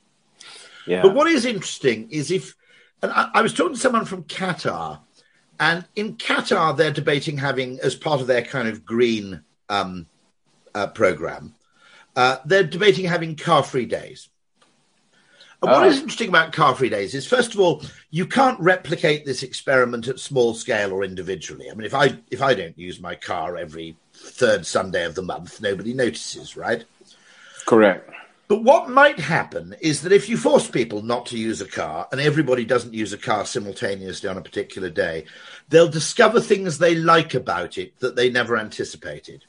S2: Yeah.
S1: But what is interesting is if, and I, I was talking to someone from Qatar, and in Qatar, they're debating having, as part of their kind of green um, uh, program, uh, they're debating having car-free days. And what
S2: oh.
S1: is interesting about car-free days is, first of all, you can't replicate this experiment at small scale or individually. I mean, if I if I don't use my car every third Sunday of the month, nobody notices, right?
S2: Correct.
S1: But what might happen is that if you force people not to use a car and everybody doesn't use a car simultaneously on a particular day, they'll discover things they like about it that they never anticipated.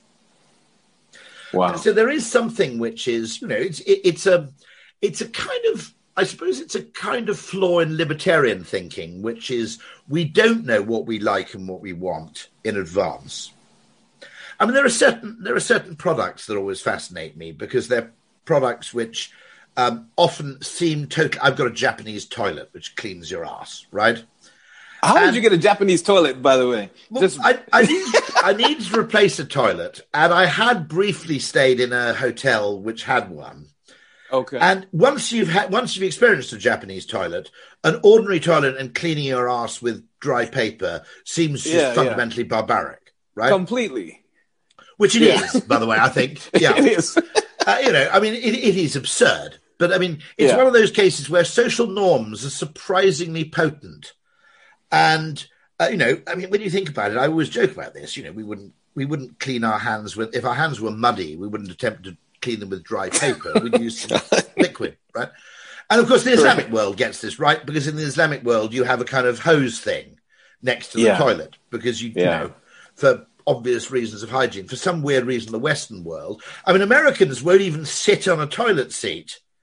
S2: Wow.
S1: So there is something which is, you know, it's it, it's a it's a kind of, I suppose it's a kind of flaw in libertarian thinking, which is we don't know what we like and what we want in advance. I mean, there are certain there are certain products that always fascinate me because they're products which um, often seem totally. I've got a Japanese toilet which cleans your ass, right?
S2: How
S1: and,
S2: did you get a Japanese toilet, by the way?
S1: Well,
S2: Just...
S1: I, I, need, I need to replace a toilet, and I had briefly stayed in a hotel which had one.
S2: Okay.
S1: And once you've had, once you've experienced a Japanese toilet, an ordinary toilet and cleaning your ass with dry paper seems just
S2: yeah,
S1: fundamentally
S2: yeah.
S1: barbaric, right?
S2: Completely.
S1: Which it
S2: yeah.
S1: is, by the way, I think. Yeah.
S2: It is.
S1: uh, you know, I mean, it, it is absurd. But, I mean, it's
S2: yeah.
S1: one of those cases where social norms are surprisingly potent. And, uh, you know, I mean, when you think about it, I always joke about this. You know, we wouldn't we wouldn't clean our hands with, if our hands were muddy, we wouldn't attempt to clean them with dry paper. We'd use some liquid, right? And, of course, the Islamic
S2: Correct.
S1: world gets this right because in the Islamic world, you have a kind of hose thing next to the
S2: yeah.
S1: toilet because, you,
S2: yeah.
S1: you know, for obvious reasons of hygiene. For some weird reason, the Western world, I mean, Americans won't even sit on a toilet seat.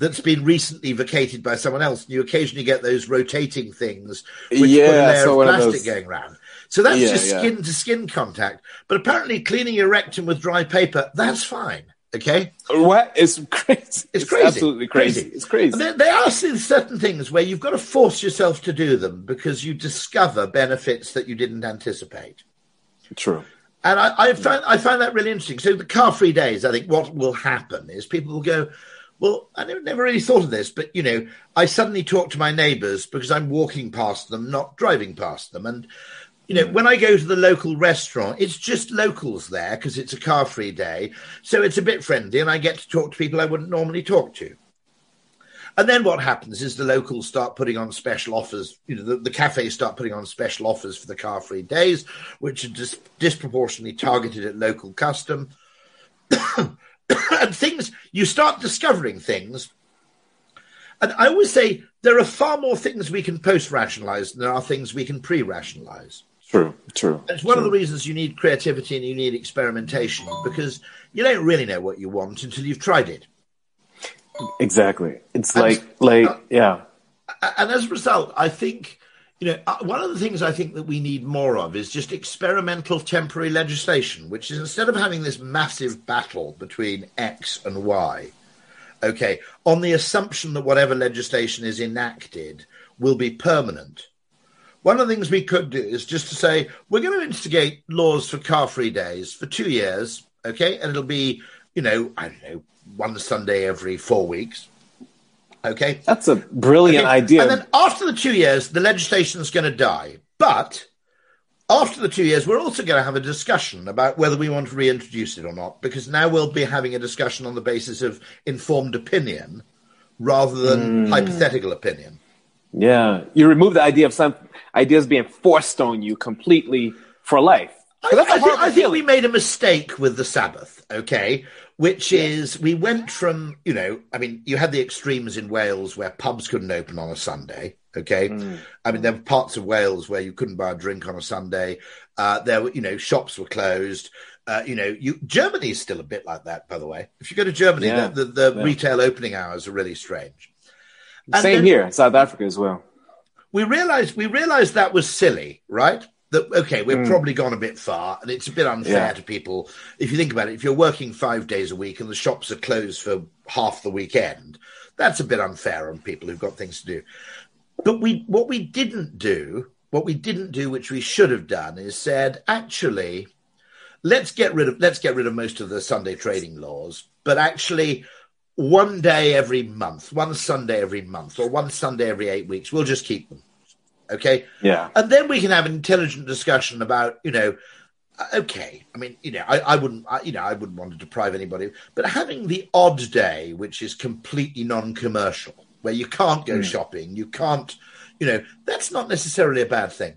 S1: that's been recently vacated by someone else. And you occasionally get those rotating things which
S2: Yeah,
S1: put a layer
S2: so
S1: of
S2: one of
S1: plastic
S2: those-
S1: going around. So that's
S2: Yeah,
S1: just
S2: yeah.
S1: skin to skin contact. But apparently cleaning your rectum with dry paper, that's fine. Okay?
S2: What? It's crazy. It's,
S1: crazy.
S2: absolutely crazy. It's crazy.
S1: And there, there are certain things where you've got to force yourself to do them because you discover benefits that you didn't anticipate.
S2: True.
S1: And I, I find I find that really interesting. So the car-free days, I think what will happen is people will go, well, I never, never really thought of this, but, you know, I suddenly talk to my neighbours because I'm walking past them, not driving past them. And, you know, when I go to the local restaurant, it's just locals there because it's a car-free day. So it's a bit friendly and I get to talk to people I wouldn't normally talk to. And then what happens is the locals start putting on special offers. You know, the, the cafes start putting on special offers for the car-free days, which are dis- disproportionately targeted at local custom. And things, you start discovering things. And I always say there are far more things we can post-rationalize than there are things we can pre-rationalize.
S2: True, true.
S1: And it's one
S2: true.
S1: of the reasons you need creativity and you need experimentation, because you don't really know what you want until you've tried it.
S2: Exactly. It's
S1: And-
S2: like, like,
S1: uh,
S2: yeah.
S1: And as a result, I think, you know, uh, one of the things I think that we need more of is just experimental temporary legislation, which is instead of having this massive battle between X and Y, okay, on the assumption that whatever legislation is enacted will be permanent. One of the things we could do is just to say, we're going to instigate laws for car-free days for two years, okay, and it'll be, you know, I don't know, one Sunday every four weeks. Okay.
S2: That's a brilliant
S1: Okay.
S2: idea.
S1: And then after the two years, the legislation is going to die. But after the two years, we're also going to have a discussion about whether we want to reintroduce it or not, because now we'll be having a discussion on the basis of informed opinion rather than
S2: Mm.
S1: hypothetical opinion.
S2: Yeah, you remove the idea of some ideas being forced on you completely for life.
S1: I,
S2: 'Cause that's a
S1: I think,
S2: horrible
S1: I think
S2: feeling.
S1: we made a mistake with the Sabbath, okay, which is we went from, you know, I mean, you had the extremes in Wales where pubs couldn't open on a Sunday, okay?
S2: Mm.
S1: I mean, there were parts of Wales where you couldn't buy a drink on a Sunday. Uh, there were, you know, shops were closed. Uh, you know, you Germany's still a bit like that, by the way. If you go to Germany,
S2: Yeah.
S1: the, the, the
S2: Yeah.
S1: retail opening hours are really strange. And
S2: Same
S1: then-
S2: here in South Africa as well.
S1: we realized we realized that was silly, right? That okay, we've
S2: Mm.
S1: probably gone a bit far, and it's a bit unfair
S2: Yeah.
S1: to people. If you think about it, if you're working five days a week and the shops are closed for half the weekend, that's a bit unfair on people who've got things to do. But we, what we didn't do, what we didn't do, which we should have done, is said, actually, let's get rid of let's get rid of most of the Sunday trading laws, but actually. One day every month, one Sunday every month, or one Sunday every eight weeks, we'll just keep them. Okay?
S2: Yeah.
S1: And then we can have an intelligent discussion about, you know, uh, okay, I mean, you know, I, I wouldn't, I, you know, I wouldn't want to deprive anybody, but having the odd day, which is completely non-commercial, where you can't go
S2: Mm.
S1: shopping, you can't, you know, that's not necessarily a bad thing.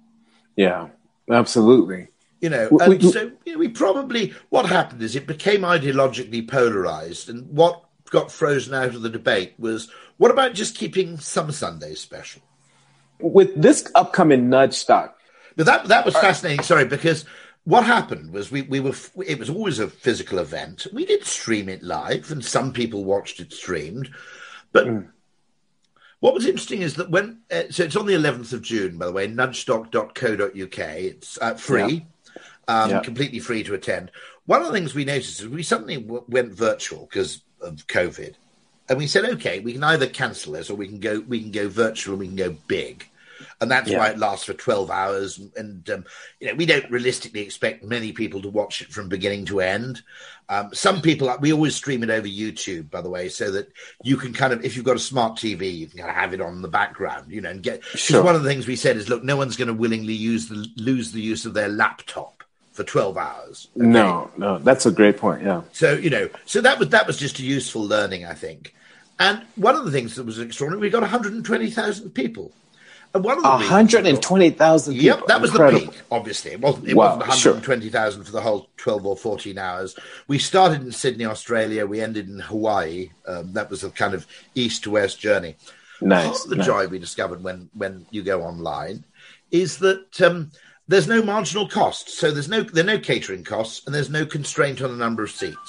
S2: Yeah, absolutely.
S1: You know,
S2: We-
S1: and
S2: we-
S1: so you know, we probably, what happened is it became ideologically polarized. And what got frozen out of the debate was, what about just keeping some Sundays special?
S2: With this upcoming nudge stock,
S1: But that that was fascinating, sorry, because what happened was we, we were, it was always a physical event. We did stream it live and some people watched it streamed. But
S2: Mm.
S1: what was interesting is that when, uh, so it's on the eleventh of June, by the way, nudgestock dot co dot uk. It's uh, free. Um,
S2: Yeah.
S1: completely free to attend. One of the things we noticed is we suddenly w- went virtual because of COVID, and we said, okay, we can either cancel this or we can go we can go virtual and we can go big, and that's
S2: Yeah.
S1: why it lasts for twelve hours. And, and um, you know, we don't realistically expect many people to watch it from beginning to end. Um, some people, we always stream it over YouTube, by the way, so that you can kind of, if you've got a smart T V, you can kind of have it on the background, you know, and get. 'cause
S2: Sure.
S1: one of the things we said is, look, no one's going to willingly use the lose the use of their laptop for twelve hours. okay?
S2: no, no, that's a great point. Yeah.
S1: So, you know, so that was that was just a useful learning, I think. And one of the things that was extraordinary, we got one hundred twenty thousand people. And one of the
S2: one hundred twenty thousand people.
S1: Yep, that was
S2: Incredible.
S1: the peak, obviously. It wasn't, it
S2: Wow,
S1: wasn't
S2: sure.
S1: one hundred twenty thousand for the whole twelve or fourteen hours. We started in Sydney, Australia. We ended in Hawaii. Um, that was a kind of east to west journey.
S2: Nice.
S1: Part of the
S2: nice.
S1: joy we discovered when, when you go online is that um, there's no marginal cost. So there's no there are no catering costs and there's no constraint on the number of seats.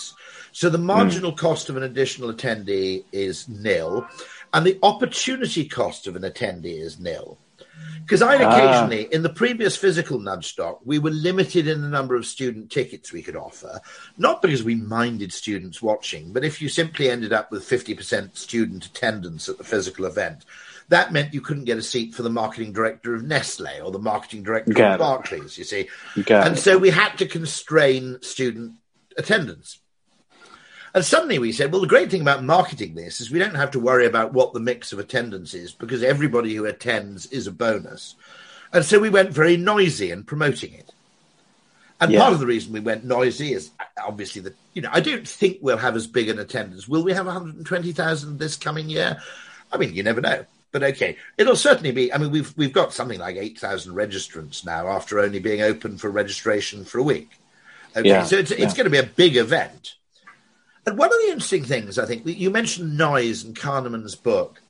S1: So the marginal mm. cost of an additional attendee is nil, and the opportunity cost of an attendee is nil. Because I'd occasionally, ah. in the previous physical Nudge Stock, we were limited in the number of student tickets we could offer, not because we minded students watching, but if you simply ended up with fifty percent student attendance at the physical event, that meant you couldn't get a seat for the marketing director of Nestle or the marketing director Got of Barclays, you see. Got and it. So we had to constrain student attendance. And suddenly we said, well, the great thing about marketing this is we don't have to worry about what the mix of attendance is because everybody who attends is a bonus. And so we went very noisy in promoting it. And yeah. part of the reason we went noisy is obviously that, you know, I don't think we'll have as big an attendance. Will we have one hundred twenty thousand this coming year? I mean, you never know. But okay, it'll certainly be, I mean, we've we've got something like eight thousand registrants now after only being open for registration for a week. Okay, yeah. so it's, it's yeah. going to be a big event. And one of the interesting things, I think, you mentioned noise in Kahneman's book.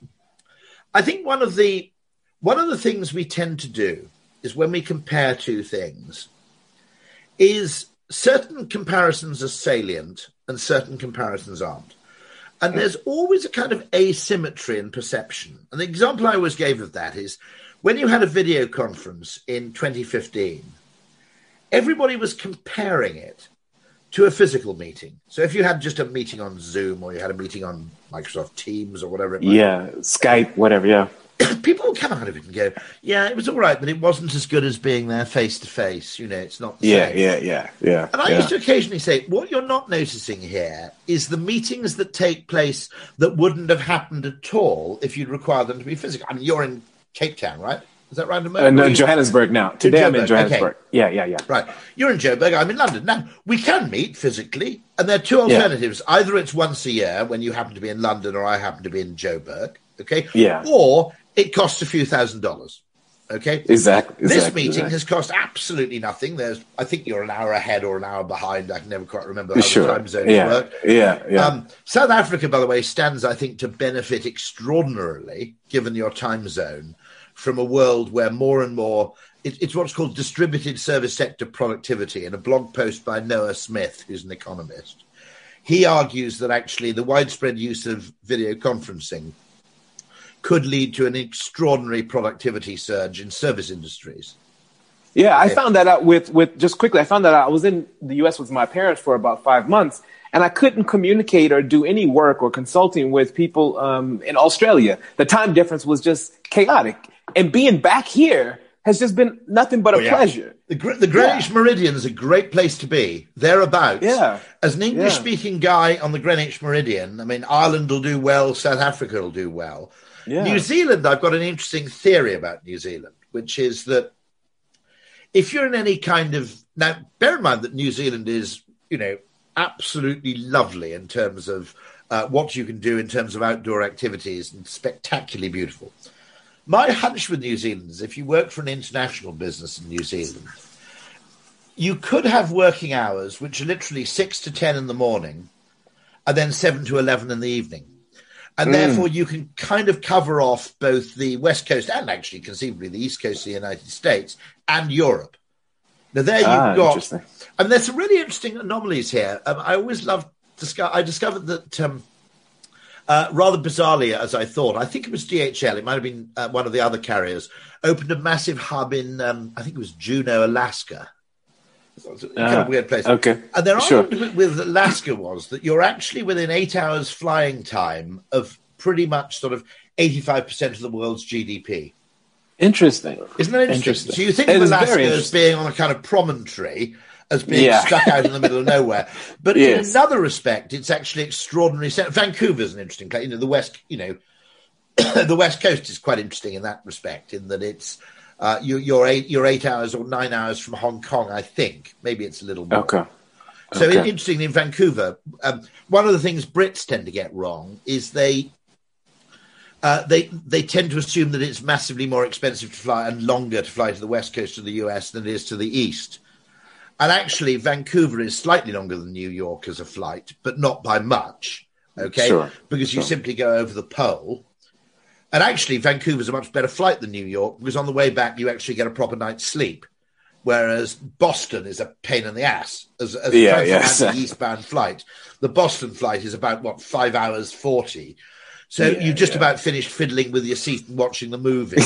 S1: I think one of the one of the things we tend to do is when we compare two things is certain comparisons are salient and certain comparisons aren't. And there's always a kind of asymmetry in perception. And the example I always gave of that is when you had a video conference in twenty fifteen, everybody was comparing it to a physical meeting. So if you had just a meeting on Zoom or you had a meeting on Microsoft Teams or whatever it might
S2: yeah, be. Skype, whatever, yeah.
S1: People will come out of it and go, yeah, it was all right, but it wasn't as good as being there face-to-face. You know, it's not the
S2: yeah,
S1: same.
S2: Yeah, yeah, yeah.
S1: And I
S2: yeah.
S1: used to occasionally say, what you're not noticing here is the meetings that take place that wouldn't have happened at all if you'd require them to be physical. I mean, you're in Cape Town, right? Is that right?
S2: Uh, no, in Johannesburg now. Today I'm in Johannesburg. Okay. Yeah, yeah, yeah.
S1: Right. You're in Joburg. I'm in London. Now, we can meet physically, and there are two alternatives. Yeah. Either it's once a year when you happen to be in London or I happen to be in Joburg, okay?
S2: Yeah.
S1: Or it costs a few thousand dollars, okay?
S2: Exactly. exactly
S1: this meeting
S2: exactly.
S1: has cost absolutely nothing. There's, I think you're an hour ahead or an hour behind. I can never quite remember how
S2: sure.
S1: the time zones
S2: yeah.
S1: work.
S2: Yeah, yeah.
S1: Um, South Africa, by the way, stands, I think, to benefit extraordinarily, given your time zone, from a world where more and more, it, it's what's called distributed service sector productivity. In a blog post by Noah Smith, who's an economist, he argues that actually the widespread use of video conferencing could lead to an extraordinary productivity surge in service industries.
S2: Yeah, I found that out with, with just quickly, I found that out. I was in the U S with my parents for about five months, and I couldn't communicate or do any work or consulting with people um, in Australia. The time difference was just chaotic. And being back here has just been nothing but a oh, yeah. pleasure.
S1: The, the Greenwich yeah. Meridian is a great place to be. Thereabouts.
S2: Yeah.
S1: As an English-speaking yeah. guy on the Greenwich Meridian, I mean, Ireland will do well, South Africa will do well. Yeah. New Zealand, I've got an interesting theory about New Zealand, which is that if you're in any kind of... Now, bear in mind that New Zealand is, you know, absolutely lovely in terms of uh, what you can do in terms of outdoor activities and spectacularly beautiful. My hunch with New Zealand is if you work for an international business in New Zealand, you could have working hours which are literally six to ten in the morning and then seven to eleven in the evening. And mm. therefore you can kind of cover off both the West Coast and actually conceivably the East Coast of the United States and Europe. Now there you've ah, got, and there's some really interesting anomalies here. Um, I always loved, I discovered that um, Uh, rather bizarrely, as I thought, I think it was D H L, it might have been uh, one of the other carriers, opened a massive hub in, um, I think it was Juneau, Alaska. It's a uh, kind of weird place.
S2: Okay.
S1: And their
S2: sure.
S1: argument with, with Alaska was that you're actually within eight hours flying time of pretty much sort of eighty-five percent of the world's G D P.
S2: Interesting.
S1: Isn't that interesting?
S2: interesting.
S1: So you think
S2: it
S1: of Alaska as being on a kind of promontory, as being
S2: yeah.
S1: stuck out in the middle of nowhere. But
S2: yes.
S1: in another respect, it's actually extraordinary. Vancouver's an interesting place. You know, the West, you know, the West Coast is quite interesting in that respect, in that it's, uh, you, you're eight, you're eight hours or nine hours from Hong Kong, I think. Maybe it's a little more.
S2: Okay.
S1: So
S2: okay.
S1: interesting in Vancouver, um, one of the things Brits tend to get wrong is they, uh, they, they tend to assume that it's massively more expensive to fly and longer to fly to the West Coast of the U S than it is to the East. And actually, Vancouver is slightly longer than New York as a flight, but not by much, okay?
S2: Sure,
S1: because you
S2: sure.
S1: simply go over the pole. And actually, Vancouver's a much better flight than New York, because on the way back, you actually get a proper night's sleep. whereas Boston is a pain in the ass as, as
S2: Yeah,
S1: a
S2: yeah,
S1: transatlantic eastbound flight. The Boston flight is about, what, five hours forty. So
S2: Yeah,
S1: you just
S2: yeah.
S1: about finished fiddling with your seat and watching the movie.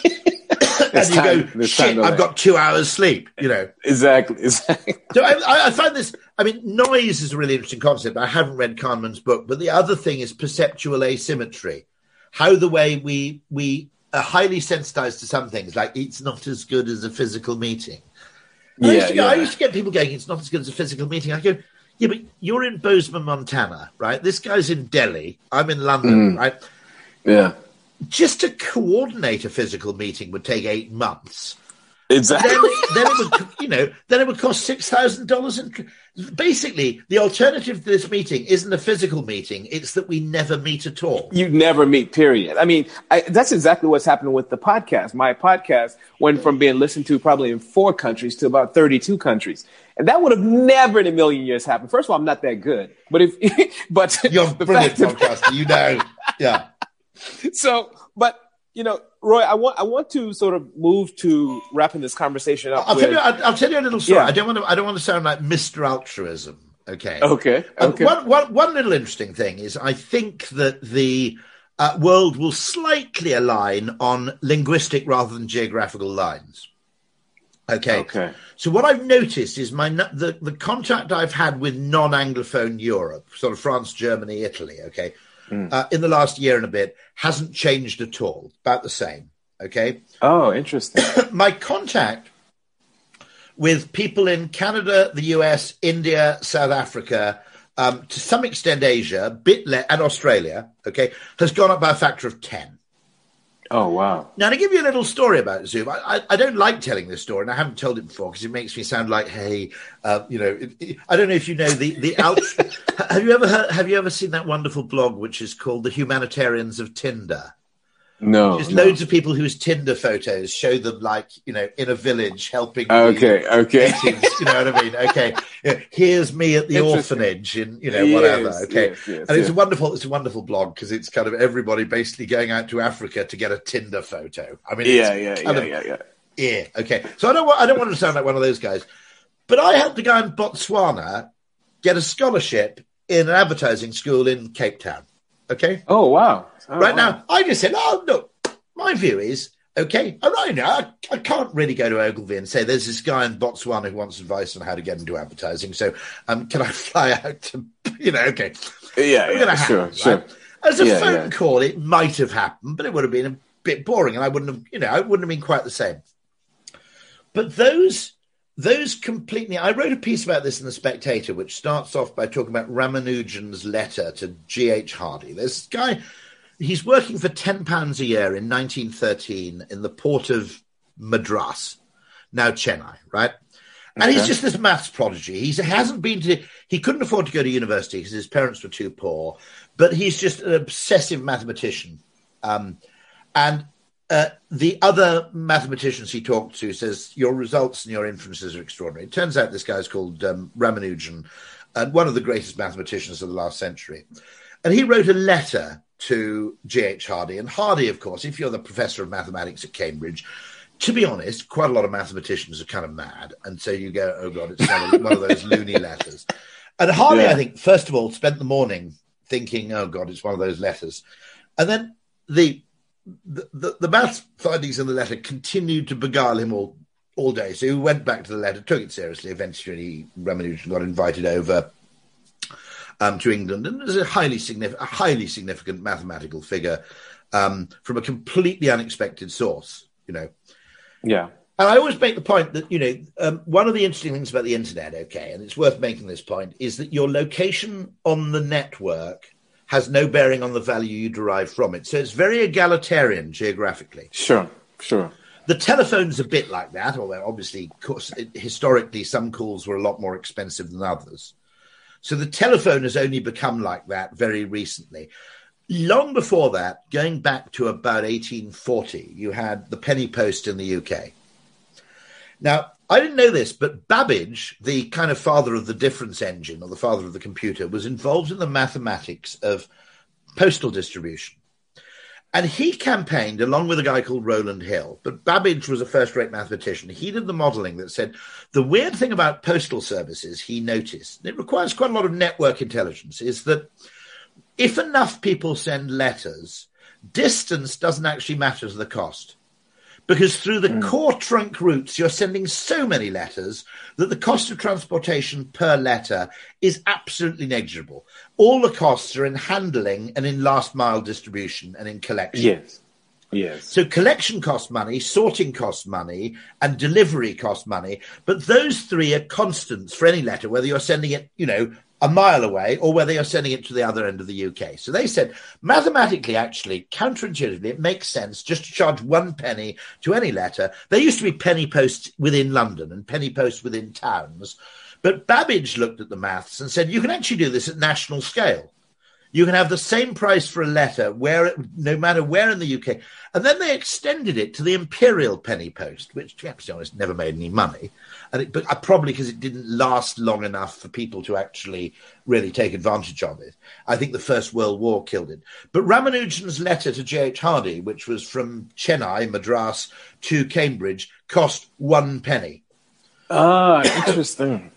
S2: It's
S1: and you
S2: time-
S1: go,
S2: it's time
S1: shit,
S2: to
S1: I've
S2: land.
S1: got two hours sleep, you know.
S2: Exactly. Exactly.
S1: So I, I- I find this, I mean, noise is a really interesting concept. I haven't read Kahneman's book, but the other thing is perceptual asymmetry. How the way we we are highly sensitized to some things, like it's not as good as a physical meeting. And I,
S2: Yeah,
S1: used to go, I
S2: yeah.
S1: used to get people going, it's not as good as a physical meeting. I go, yeah, but you're in Bozeman, Montana, right? This guy's in Delhi. I'm in London, right?
S2: Yeah.
S1: Just to coordinate a physical meeting would take eight months.
S2: Exactly.
S1: Then, then it would, you know, then it would cost six thousand dollars. And basically, the alternative to this meeting isn't a physical meeting; it's that we never meet at all.
S2: You never meet, period. I mean, I, that's exactly what's happening with the podcast. My podcast went from being listened to probably in four countries to about thirty-two countries. And that would have never in a million years happened. First of all, I'm not that good. But if, but
S1: You're a
S2: the
S1: brilliant
S2: fact that-
S1: podcaster, you know. Yeah.
S2: So, but, you know, Roy, I want I want to sort of move to wrapping this conversation up.
S1: I'll
S2: with,
S1: tell you. I'll, I'll tell you a little story.
S2: Yeah.
S1: I don't want to. I don't want to sound like Mister Altruism. Okay.
S2: Okay.
S1: Um,
S2: Okay.
S1: one, one, one little interesting thing is I think that the uh, world will slightly align on linguistic rather than geographical lines. Okay.
S2: Okay.
S1: So what I've noticed is my n- the the contact I've had with non-Anglophone Europe, sort of France, Germany, Italy. Okay. Uh, in the last year and a bit, hasn't changed at all. About the same. Okay.
S2: Oh, interesting.
S1: My contact with people in Canada, the U S, India, South Africa, um, to some extent Asia, bit le- and Australia, okay, has gone up by a factor of ten.
S2: Oh, wow.
S1: Now, to give you a little story about Zoom, I, I, I don't like telling this story, and I haven't told it before because it makes me sound like, hey, uh, you know, it, it, I don't know if you know the the out. have you ever heard, have you ever seen that wonderful blog which is called The Humanitarians of Tinder?
S2: No.
S1: There's
S2: no.
S1: loads of people whose Tinder photos show them like, you know, in a village helping. the
S2: Okay, okay.
S1: victims, you know what I mean? Okay, yeah, here's me at the
S2: Interesting.
S1: orphanage in, you know,
S2: Yes,
S1: whatever. Okay,
S2: yes, yes,
S1: and it's
S2: yes.
S1: a wonderful, it's a wonderful blog because it's kind of everybody basically going out to Africa to get a Tinder photo. I mean,
S2: Yeah,
S1: it's
S2: yeah,
S1: kind
S2: yeah,
S1: of-
S2: yeah, yeah.
S1: yeah. Okay, so I don't want, I don't want to sound like one of those guys, but I helped a guy in Botswana get a scholarship in an advertising school in Cape Town. Okay.
S2: Oh, wow. Oh,
S1: Right
S2: wow.
S1: now, I just said, oh, look, my view is, okay, I'm right now, I, I can't really go to Ogilvy and say there's this guy in Botswana who wants advice on how to get into advertising. So um, can I fly out to, you know, okay.
S2: Yeah,
S1: We're
S2: yeah,
S1: gonna
S2: sure,
S1: happen,
S2: sure.
S1: right? As a
S2: Yeah,
S1: phone
S2: yeah.
S1: call, it might have happened, but it would have been a bit boring and I wouldn't have, you know, I wouldn't have been quite the same. But those... Those completely. I wrote a piece about this in The Spectator, which starts off by talking about Ramanujan's letter to G H Hardy. There's this guy, he's working for ten pounds a year in nineteen thirteen in the port of Madras, now Chennai, right? And he's
S2: Okay.
S1: just this maths prodigy. He's, he hasn't been to, he couldn't afford to go to university because his parents were too poor, but he's just an obsessive mathematician. Um, and Uh, the other mathematicians he talked to says your results and your inferences are extraordinary. It turns out this guy's called um, Ramanujan, and one of the greatest mathematicians of the last century. And he wrote a letter to G H Hardy. And Hardy, of course, if you're the professor of mathematics at Cambridge, to be honest, quite a lot of mathematicians are kind of mad. And so you go, oh, God, it's one of, one of those loony letters. And Hardy,
S2: Yeah.
S1: I think, first of all, spent the morning thinking, oh, God, it's one of those letters. And then the... The, the, the maths findings in the letter continued to beguile him all, all day. So he went back to the letter, took it seriously. Eventually, Ramanujan got invited over um, to England. And there's a highly, significant, a highly significant mathematical figure um, from a completely unexpected source, you know.
S2: Yeah.
S1: And I always make the point that, you know, um, one of the interesting things about the internet, okay, and it's worth making this point, is that your location on the network has no bearing on the value you derive from it. So it's very egalitarian geographically.
S2: Sure, sure.
S1: The telephone's a bit like that, although obviously, of course, it, historically, some calls were a lot more expensive than others. So the telephone has only become like that very recently. Long before that, going back to about eighteen forty, you had the penny post in the U K. Now, I didn't know this, but Babbage, the kind of father of the difference engine, or the father of the computer, was involved in the mathematics of postal distribution. And he campaigned along with a guy called Roland Hill. But Babbage was a first-rate mathematician. He did the modeling that said the weird thing about postal services, he noticed, and it requires quite a lot of network intelligence, is that if enough people send letters, distance doesn't actually matter to the cost. Because through the mm. core trunk routes, you're sending so many letters that the cost of transportation per letter is absolutely negligible. All the costs are in handling and in last mile distribution and in collection.
S2: Yes. Yes.
S1: So collection costs money, sorting costs money, and delivery costs money. But those three are constants for any letter, whether you're sending it, you know, a mile away or whether you're sending it to the other end of the U K. So they said, mathematically, actually, counterintuitively, it makes sense just to charge one penny to any letter. There used to be penny posts within London and penny posts within towns. But Babbage looked at the maths and said, you can actually do this at national scale. You can have the same price for a letter where, no matter where in the U K. And then they extended it to the imperial penny post, which, to be honest, never made any money. And it, but uh, probably because it didn't last long enough for people to actually really take advantage of it. I think the First World War killed it. But Ramanujan's letter to J H Hardy, which was from Chennai, Madras, to Cambridge, cost one penny.
S2: Ah, interesting.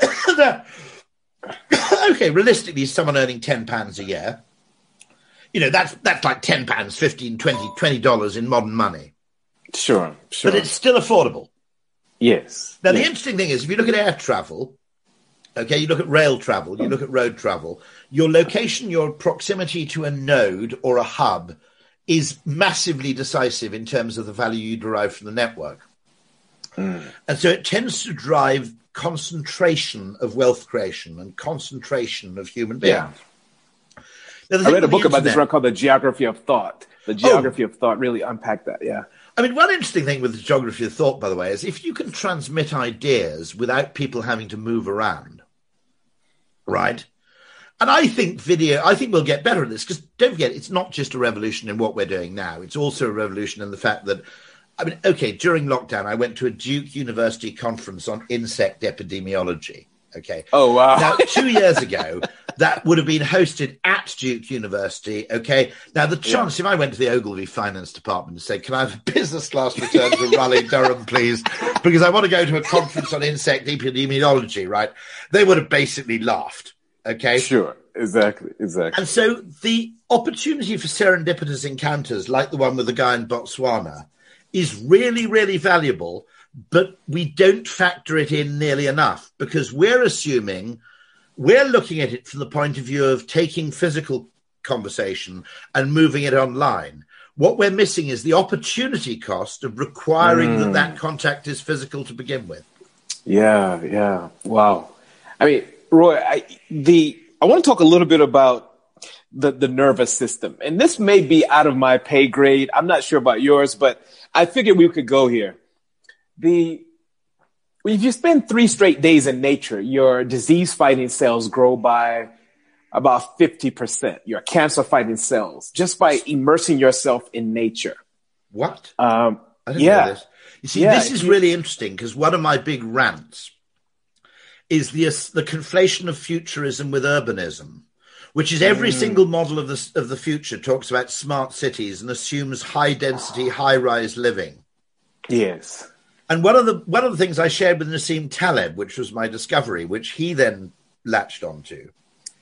S1: Okay, realistically, someone earning ten pounds a year, you know, that's that's like ten pounds, fifteen, twenty, twenty dollars in modern money.
S2: Sure, sure.
S1: But it's still affordable.
S2: Yes.
S1: Now,
S2: yes.
S1: the interesting thing is, if you look at air travel, okay, you look at rail travel, you look at road travel, your location, your proximity to a node or a hub is massively decisive in terms of the value you derive from the network. Mm. And so it tends to drive concentration of wealth creation and concentration of human beings.
S2: Yeah. I read a book about this one called The Geography of Thought. The Geography oh. of Thought really unpacked that, yeah.
S1: I mean, one interesting thing with the geography of thought, by the way, is if you can transmit ideas without people having to move around, right? And I think video, I think we'll get better at this, because don't forget, it's not just a revolution in what we're doing now. It's also a revolution in the fact that, I mean, okay, during lockdown, I went to a Duke University conference on insect epidemiology. Okay.
S2: Oh, wow.
S1: Now, two years ago, that would have been hosted at Duke University. Okay. Now, the chance, yeah. if I went to the Ogilvy Finance Department and said, can I have a business class return to Raleigh, Durham, please? Because I want to go to a conference on insect epidemiology, right? They would have basically laughed. Okay.
S2: Sure. Exactly. Exactly.
S1: And so the opportunity for serendipitous encounters, like the one with the guy in Botswana, is really, really valuable. But we don't factor it in nearly enough, because we're assuming, we're looking at it from the point of view of taking physical conversation and moving it online. What we're missing is the opportunity cost of requiring mm. that that contact is physical to begin with.
S2: Yeah, yeah. Wow. I mean, Roy, I, the I want to talk a little bit about the, the nervous system. And this may be out of my pay grade. I'm not sure about yours, but I figured we could go here. The if you spend three straight days in nature, your disease-fighting cells grow by about fifty percent. Your cancer-fighting cells, just by immersing yourself in nature.
S1: What?
S2: Um,
S1: I didn't
S2: yeah.
S1: know this. You see,
S2: yeah,
S1: this is
S2: you,
S1: really interesting, because one of my big rants is the the conflation of futurism with urbanism, which is every mm. single model of the of the future talks about smart cities and assumes high-density, high-rise living.
S2: Yes.
S1: And one of the one of the things I shared with Nassim Taleb, which was my discovery, which he then latched onto,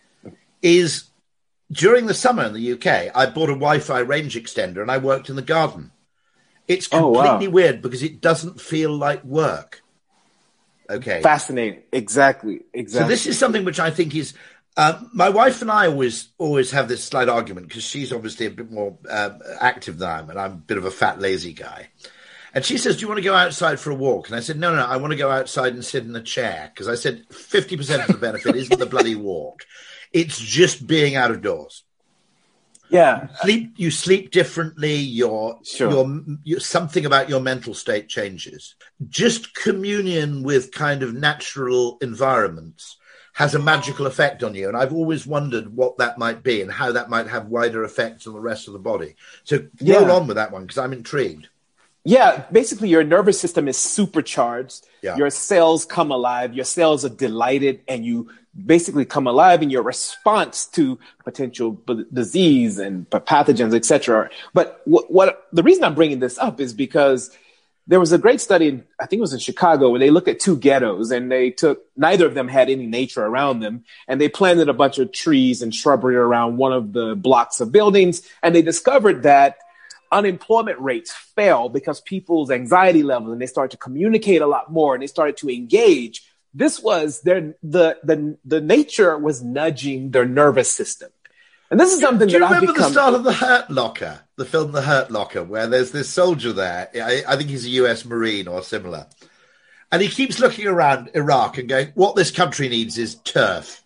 S1: is during the summer in the U K, I bought a Wi-Fi range extender and I worked in the garden. It's completely
S2: oh, wow.
S1: weird because it doesn't feel like work. Okay.
S2: Fascinating. Exactly. Exactly.
S1: So this is something which I think is, uh, my wife and I always always have this slight argument, because she's obviously a bit more uh, active than I am, and I'm a bit of a fat, lazy guy. And she says, do you want to go outside for a walk? And I said, no, no, no, I want to go outside and sit in a chair. Because I said fifty percent of the benefit isn't the bloody walk. It's just being out of doors.
S2: Yeah.
S1: Sleep, you sleep differently. Your,
S2: sure.
S1: your, your, something about your mental state changes. Just communion with kind of natural environments has a magical effect on you. And I've always wondered what that might be and how that might have wider effects on the rest of the body. So roll
S2: yeah.
S1: on with that one, because I'm intrigued.
S2: Yeah, basically your nervous system is supercharged.
S1: Yeah.
S2: Your cells come alive. Your cells are delighted, and you basically come alive in your response to potential b- disease and pathogens, et cetera. But what, what the reason I'm bringing this up is because there was a great study, in, I think it was in Chicago, where they looked at two ghettos, and they took, neither of them had any nature around them, and they planted a bunch of trees and shrubbery around one of the blocks of buildings, and they discovered that unemployment rates fell because people's anxiety levels, and they started to communicate a lot more, and they started to engage. This was their, the, the, the nature was nudging their nervous system. And this is something
S1: do you
S2: that I've
S1: remember
S2: become...
S1: the start of The Hurt Locker, the film The Hurt Locker, where there's this soldier there, I, I think he's a U S Marine or similar, and he keeps looking around Iraq and going, what this country needs is turf.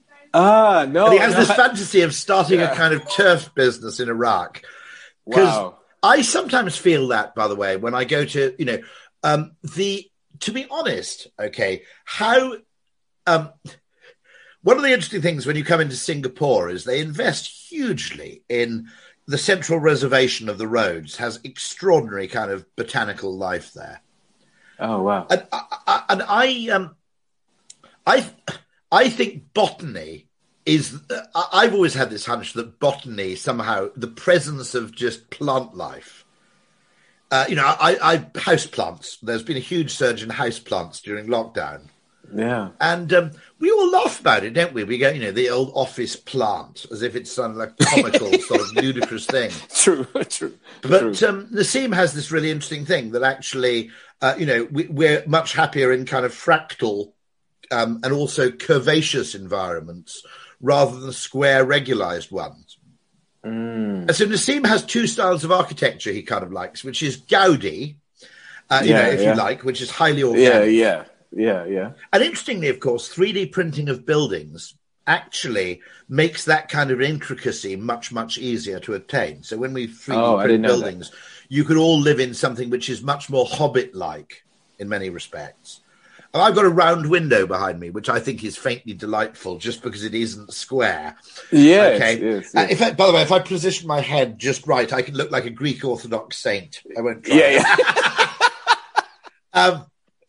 S2: Ah, no.
S1: And he has
S2: no,
S1: this
S2: I,
S1: fantasy of starting
S2: yeah.
S1: a kind of turf business in Iraq. Because
S2: wow.
S1: I sometimes feel that, by the way, when I go to, you know, um, the, to be honest, okay, how... Um, One of the interesting things when you come into Singapore is they invest hugely in the central reservation of the roads, has extraordinary kind of botanical life there.
S2: Oh, wow.
S1: And I, I, and I, um, I, I think botany is, I've always had this hunch that botany somehow, the presence of just plant life. Uh, you know, I, I house plants. There's been a huge surge in house plants during lockdown.
S2: Yeah.
S1: And um, we all laugh about it, don't we? We go, you know, the old office plant, as if it's some like comical sort of ludicrous thing.
S2: True, true.
S1: But
S2: true.
S1: Um, Nassim has this really interesting thing that actually, uh, you know, we, we're much happier in kind of fractal um, and also curvaceous environments rather than square regularized ones.
S2: Mm.
S1: And so Nassim has two styles of architecture he kind of likes, which is Gaudi, uh, you
S2: Yeah,
S1: know, if
S2: yeah.
S1: you like, which is highly organic.
S2: Yeah, yeah. Yeah, yeah.
S1: And interestingly, of course, three D printing of buildings actually makes that kind of intricacy much, much easier to obtain. So when we three D
S2: Oh, I
S1: print
S2: didn't know
S1: buildings, you could all live in something which is much more Hobbit-like in many respects. And I've got a round window behind me, which I think is faintly delightful just because it isn't square.
S2: Yes,
S1: Okay.
S2: yes,
S1: Uh,
S2: yes.
S1: if I, by the way, if I position my head just right, I can look like a Greek Orthodox saint. I won't try.
S2: Yeah, yeah.
S1: Um,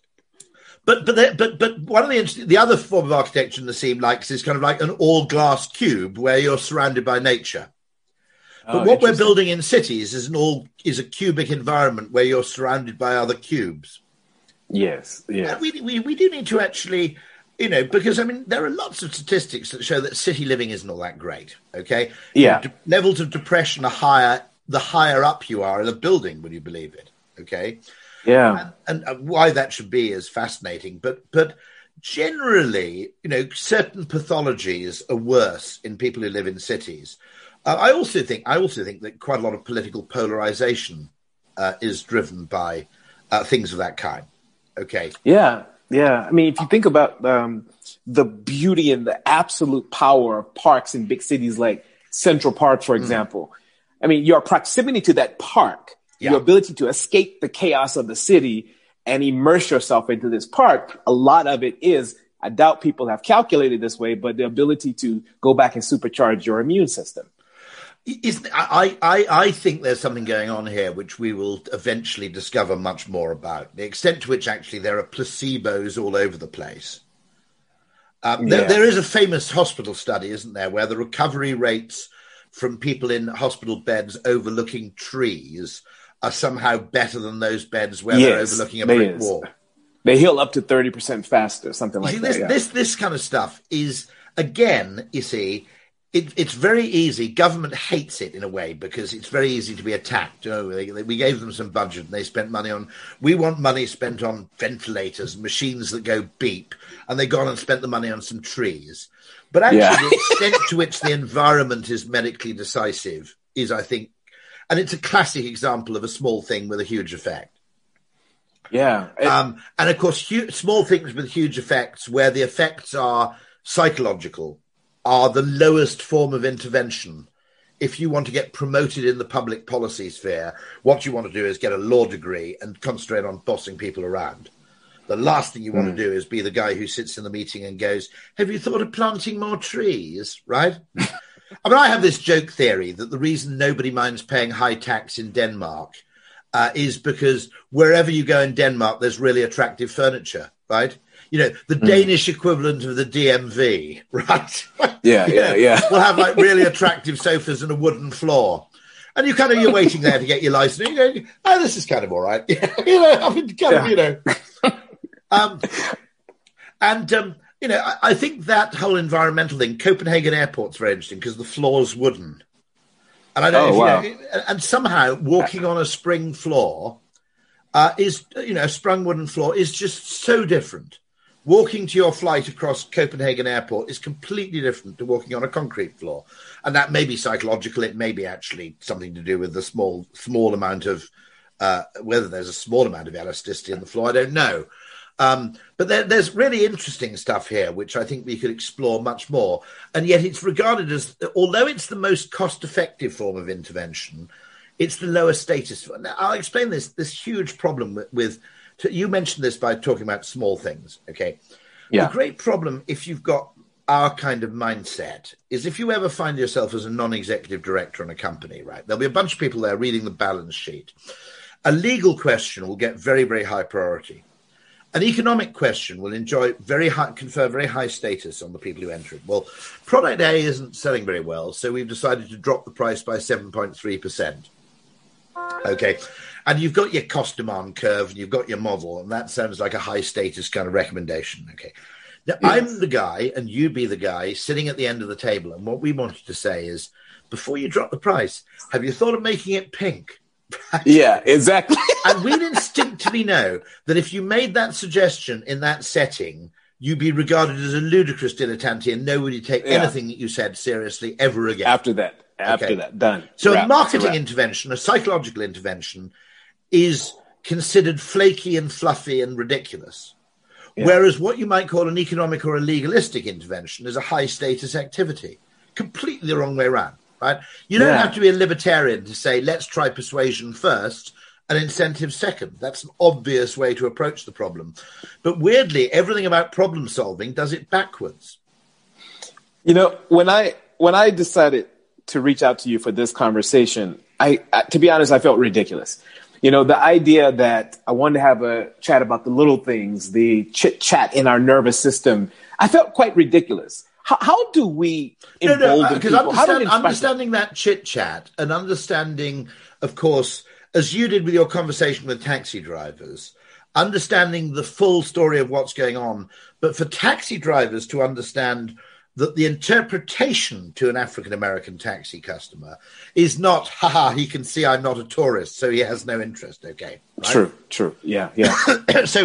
S1: But but the, but but one of the interesting, the other form of architecture Nassim likes is kind of like an all glass cube where you're surrounded by nature. But
S2: Oh,
S1: what we're
S2: interesting.
S1: building in cities is an all is a cubic environment where you're surrounded by other cubes.
S2: Yes, yeah.
S1: And we we we do need to actually, you know, because I mean there are lots of statistics that show that city living isn't all that great. Okay,
S2: Yeah.
S1: De- levels of depression are higher the higher up you are in a building. Would you believe it? Okay.
S2: Yeah.
S1: And, and why that should be is fascinating. But but generally, you know, certain pathologies are worse in people who live in cities. Uh, I also think I also think that quite a lot of political polarization uh, is driven by uh, things of that kind. Okay.
S2: Yeah, yeah. I mean, if you think about um, the beauty and the absolute power of parks in big cities like Central Park, for example, mm. I mean, your proximity to that park, yeah. your ability to escape the chaos of the city and immerse yourself into this park, a lot of it is, I doubt people have calculated this way, but the ability to go back and supercharge your immune system.
S1: Is, I, I, I think there's something going on here which we will eventually discover much more about. The extent to which actually there are placebos all over the place. Um,
S2: yeah.
S1: there, there is a famous hospital study, isn't there, where the recovery rates from people in hospital beds overlooking trees are somehow better than those beds where
S2: yes,
S1: they're overlooking a brick
S2: is.
S1: wall.
S2: They heal up to thirty percent faster, something like
S1: you see,
S2: that.
S1: This,
S2: yeah.
S1: this, this kind of stuff is, again, you see, It, it's very easy. Government hates it in a way because it's very easy to be attacked. You know, they, they, we gave them some budget and they spent money on, we want money spent on ventilators, machines that go beep, and they gone and spent the money on some trees. But actually
S2: Yeah.
S1: the extent to which the environment is medically decisive is, I think, and it's a classic example of a small thing with a huge effect.
S2: Yeah. It,
S1: Um, and of course, hu- small things with huge effects where the effects are psychological are the lowest form of intervention. If you want to get promoted in the public policy sphere, what you want to do is get a law degree and concentrate on bossing people around. The last thing you want
S2: Mm.
S1: to do is be the guy who sits in the meeting and goes, have you thought of planting more trees, right? I mean, I have this joke theory that the reason nobody minds paying high tax in Denmark uh, is because wherever you go in Denmark, there's really attractive furniture, right? You know, the mm. Danish equivalent of the D M V, right?
S2: Yeah, yeah, know, yeah.
S1: We'll have like really attractive sofas and a wooden floor. And you kind of, you're waiting there to get your license. And you go, oh, this is kind of all right. you know, I mean, kind of, you know. Um, and, um, you know, I, I think that whole environmental thing, Copenhagen Airport's very interesting because the floor's wooden. And I don't
S2: oh,
S1: know
S2: wow.
S1: if you know, and somehow walking on a spring floor uh, is, you know, a sprung wooden floor is just so different. Walking to your flight across Copenhagen Airport is completely different to walking on a concrete floor. And that may be psychological. It may be actually something to do with the small, small amount of, uh, whether there's a small amount of elasticity in the floor, I don't know. Um, but there, there's really interesting stuff here, which I think we could explore much more. And yet it's regarded as, although it's the most cost-effective form of intervention, it's the lowest status. Now, I'll explain this, this huge problem with, with you mentioned this by talking about small things, okay?
S2: Yeah.
S1: The great problem, if you've got our kind of mindset, is if you ever find yourself as a non-executive director in a company, right? There'll be a bunch of people there reading the balance sheet. A legal question will get very, very high priority. An economic question will enjoy very high, confer very high status on the people who enter it. Well, product A isn't selling very well, so we've decided to drop the price by seven point three percent. Okay. And you've got your cost demand curve and you've got your model, and that sounds like a high status kind of recommendation. Okay. Now, yes. I'm the guy and you be the guy sitting at the end of the table. And what we wanted to say is, before you drop the price, have you thought of making it pink?
S2: Yeah, exactly.
S1: And we'd instinctively know that if you made that suggestion in that setting, you'd be regarded as a ludicrous dilettante and nobody would take yeah. anything that you said seriously ever again.
S2: After that. After okay. that, done.
S1: So
S2: wrap,
S1: a marketing intervention, a psychological intervention, is considered flaky and fluffy and ridiculous. Yeah. Whereas what you might call an economic or a legalistic intervention is a high-status activity. Completely the wrong way around, right? You don't yeah. have to be a libertarian to say, let's try persuasion first and incentive second. That's an obvious way to approach the problem. But weirdly, everything about problem solving does it backwards.
S2: You know, when I when I decided to reach out to you for this conversation, I, I to be honest, I felt ridiculous. You know, the idea that I wanted to have a chat about the little things, the chit chat in our nervous system, I felt quite ridiculous. How, how do we embolden no, no, people?
S1: Understand, understanding that chit chat and understanding, of course, as you did with your conversation with taxi drivers, understanding the full story of what's going on, but for taxi drivers to understand that the interpretation to an African-American taxi customer is not, haha, he can see I'm not a tourist, so he has no interest, okay? Right?
S2: True, true, yeah, yeah.
S1: So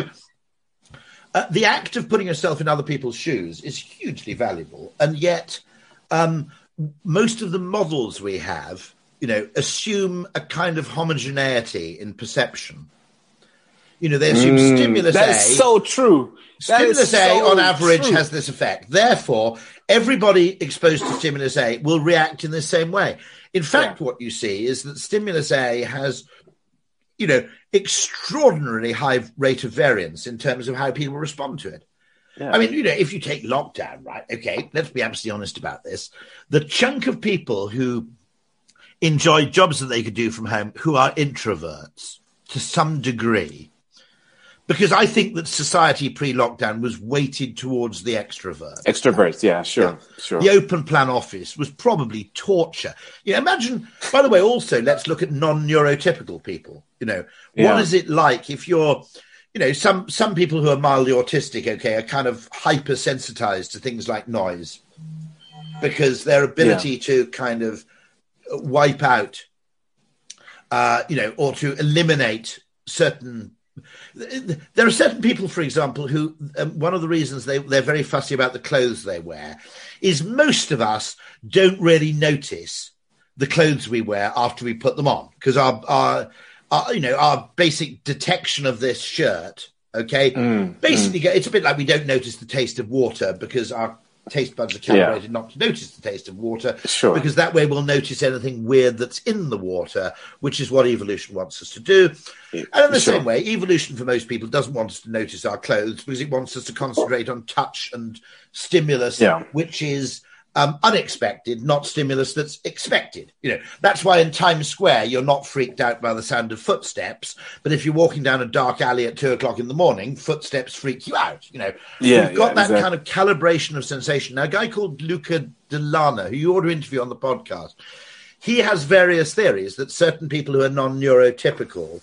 S1: uh, the act of putting yourself in other people's shoes is hugely valuable, and yet um, most of the models we have, you know, assume a kind of homogeneity in perception. You know, they assume mm, stimulus
S2: that
S1: A.
S2: That's so true.
S1: Stimulus A,
S2: so
S1: on average,
S2: true.
S1: has this effect. Therefore, everybody exposed to stimulus A will react in the same way. In fact, yeah. what you see is that stimulus A has, you know, extraordinarily high rate of variance in terms of how people respond to it. Yeah. I mean, you know, if you take lockdown, right, okay, let's be absolutely honest about this. The chunk of people who enjoy jobs that they could do from home who are introverts to some degree, because I think that society pre-lockdown was weighted towards the extrovert.
S2: Extroverts, yeah, sure, yeah. sure.
S1: The open plan office was probably torture. You know, imagine, by the way, also, let's look at non-neurotypical people. You know,
S2: yeah.
S1: what is it like if you're, you know, some, some people who are mildly autistic, okay, are kind of hypersensitized to things like noise because their ability yeah. to kind of wipe out, uh, you know, or to eliminate certain. There are certain people, for example, who um, one of the reasons they, they're very fussy about the clothes they wear is most of us don't really notice the clothes we wear after we put them on because our, our, our, you know, our basic detection of this shirt, okay, mm, basically mm. it's a bit like we don't notice the taste of water because our taste buds are calibrated yeah. not to notice the taste of water,
S2: sure.
S1: because that way we'll notice anything weird that's in the water, which is what evolution wants us to do. And in the
S2: sure.
S1: same way, evolution for most people doesn't want us to notice our clothes because it wants us to concentrate on touch and stimulus,
S2: yeah.
S1: which is Um, unexpected, not stimulus that's expected. You know, that's why in Times Square, you're not freaked out by the sound of footsteps. But if you're walking down a dark alley at two o'clock in the morning, footsteps freak you out. You know,
S2: yeah,
S1: we've got
S2: yeah,
S1: that
S2: exactly.
S1: kind of calibration of sensation. Now, a guy called Luca Delana, who you ought to interview on the podcast, he has various theories that certain people who are non-neurotypical,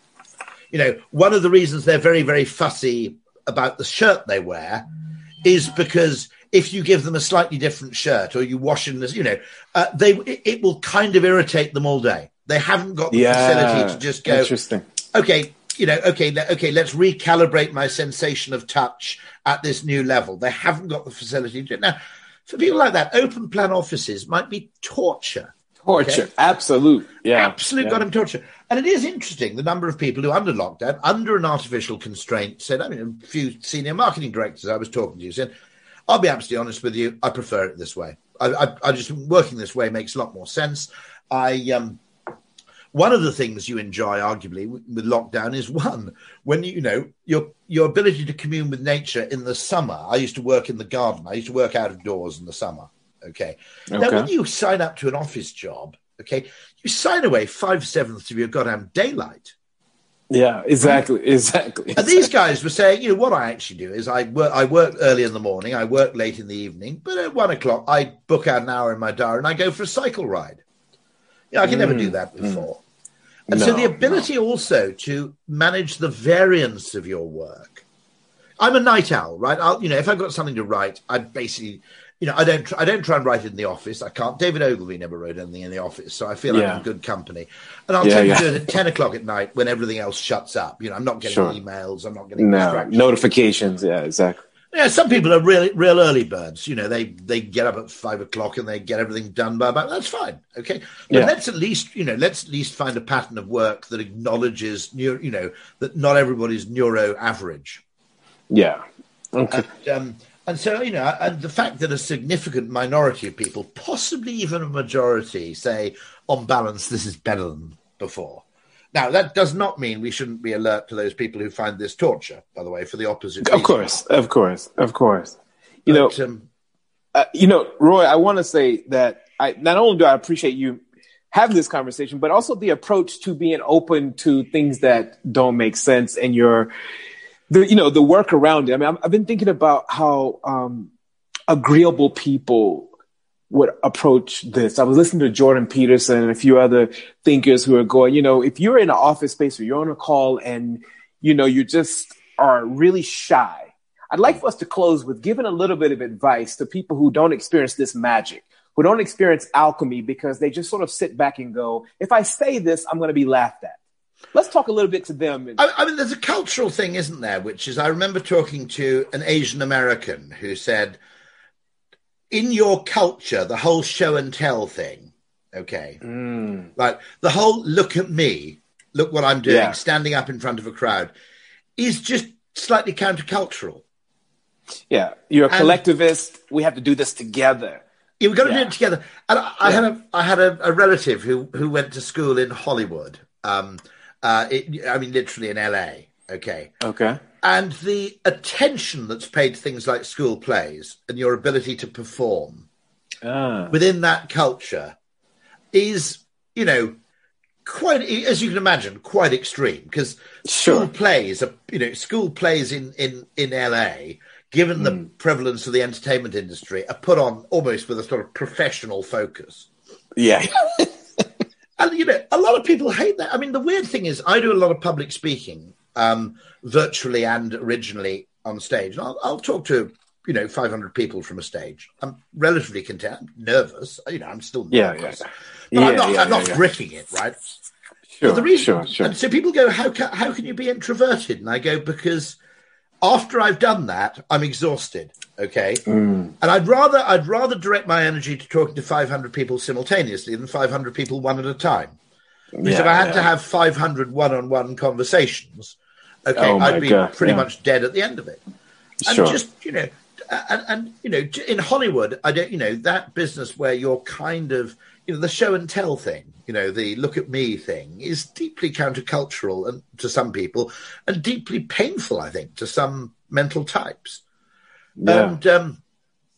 S1: you know, one of the reasons they're very, very fussy about the shirt they wear is because if you give them a slightly different shirt or you wash in this, you know, uh, they it, it will kind of irritate them all day. They haven't got the
S2: yeah,
S1: facility to just go,
S2: interesting.
S1: okay, you know, okay, le- okay, let's recalibrate my sensation of touch at this new level. They haven't got the facility to do it. Now, for people like that, open plan offices might be torture.
S2: Torture,
S1: okay?
S2: absolute, yeah,
S1: absolute
S2: yeah.
S1: goddamn torture. And it is interesting the number of people who, under lockdown, under an artificial constraint, said. I mean, a few senior marketing directors I was talking to said, "I'll be absolutely honest with you. I prefer it this way. I, I, I just working this way makes a lot more sense. I um, one of the things you enjoy, arguably, with, with lockdown is one when you, you know your your ability to commune with nature in the summer. I used to work in the garden. I used to work out of doors in the summer. Okay. okay. Now, when you sign up to an office job, okay, you sign away five sevenths of your goddamn daylight.
S2: Yeah, exactly, exactly.
S1: And these guys were saying, you know, what I actually do is I work, I work early in the morning, I work late in the evening, but at one o'clock I book out an hour in my diary and I go for a cycle ride. You know, I could mm, never do that before. Mm. And no, so the ability no. also to manage the variance of your work. I'm a night owl, right? I'll, you know, if I've got something to write, I basically... You know, I don't. Try, I don't try and write it in the office. I can't. David Ogilvy never wrote anything in the office, so I feel yeah. I'm in good company. And I'll yeah, tend yeah. to do it at ten o'clock at night when everything else shuts up. You know, I'm not getting sure. emails. I'm not getting
S2: no.
S1: distractions.
S2: Notifications. Yeah, exactly.
S1: Yeah, some people are really real early birds. You know, they they get up at five o'clock and they get everything done by about. That's fine. Okay, but yeah. let's at least you know let's at least find a pattern of work that acknowledges neuro, you know that not everybody's neuro average.
S2: Yeah. Okay.
S1: And, um, And so, you know, and the fact that a significant minority of people, possibly even a majority, say, on balance, this is better than before. Now, that does not mean we shouldn't be alert to those people who find this torture, by the way, for the opposite
S2: reason. Of course, of course, of course. You but, know, um, uh, you know, Roy, I want to say that I not only do I appreciate you having this conversation, but also the approach to being open to things that don't make sense and your... The, you know, the work around it. I mean, I've been thinking about how um, agreeable people would approach this. I was listening to Jordan Peterson and a few other thinkers who are going, you know, if you're in an office space or you're on a call and, you know, you just are really shy, I'd like for us to close with giving a little bit of advice to people who don't experience this magic, who don't experience alchemy because they just sort of sit back and go, if I say this, I'm going to be laughed at. Let's talk a little bit to them.
S1: I, I mean, there's a cultural thing, isn't there? Which is, I remember talking to an Asian American who said, in your culture, the whole show and tell thing, okay, mm. like the whole look at me, look what I'm doing, yeah. standing up in front of a crowd, is just slightly countercultural.
S2: Yeah, you're a and, collectivist. We have to do this together.
S1: Yeah, we've got to
S2: yeah.
S1: do it together. And I, I yeah. had a I had a, a relative who who went to school in Hollywood. Um, Uh, it, I mean, literally in L A, okay?
S2: Okay.
S1: And the attention that's paid to things like school plays and your ability to perform ah. within that culture is, you know, quite, as you can imagine, quite extreme. Because school
S2: sure.
S1: plays, are, you know, school plays in, in, in L A, given mm. the prevalence of the entertainment industry, are put on almost with a sort of professional focus.
S2: Yeah.
S1: And, you know, a lot of people hate that. I mean, the weird thing is I do a lot of public speaking, um, virtually and originally on stage. And I'll, I'll talk to, you know, five hundred people from a stage. I'm relatively content. I'm nervous. You know, I'm still nervous.
S2: Yeah, yeah.
S1: But
S2: yeah,
S1: I'm not,
S2: yeah,
S1: I'm not
S2: yeah,
S1: bricking it, right?
S2: Sure,
S1: but the reason,
S2: sure, sure.
S1: And so people go, how can, how can you be introverted? And I go, because after I've done that, I'm exhausted. Okay.
S2: Mm.
S1: And I'd rather, I'd rather direct my energy to talking to five hundred people simultaneously than five hundred people one at a time. Because yeah, if I had yeah. to have five hundred one-on-one conversations, okay,
S2: oh
S1: I'd be
S2: God,
S1: pretty
S2: yeah.
S1: much dead at the end of it. And
S2: sure.
S1: just, you know, and, and, you know, in Hollywood, I don't, you know, that business where you're kind of, you know, the show and tell thing, you know, the look at me thing is deeply countercultural and to some people and deeply painful, I think, to some mental types.
S2: Yeah.
S1: And, um,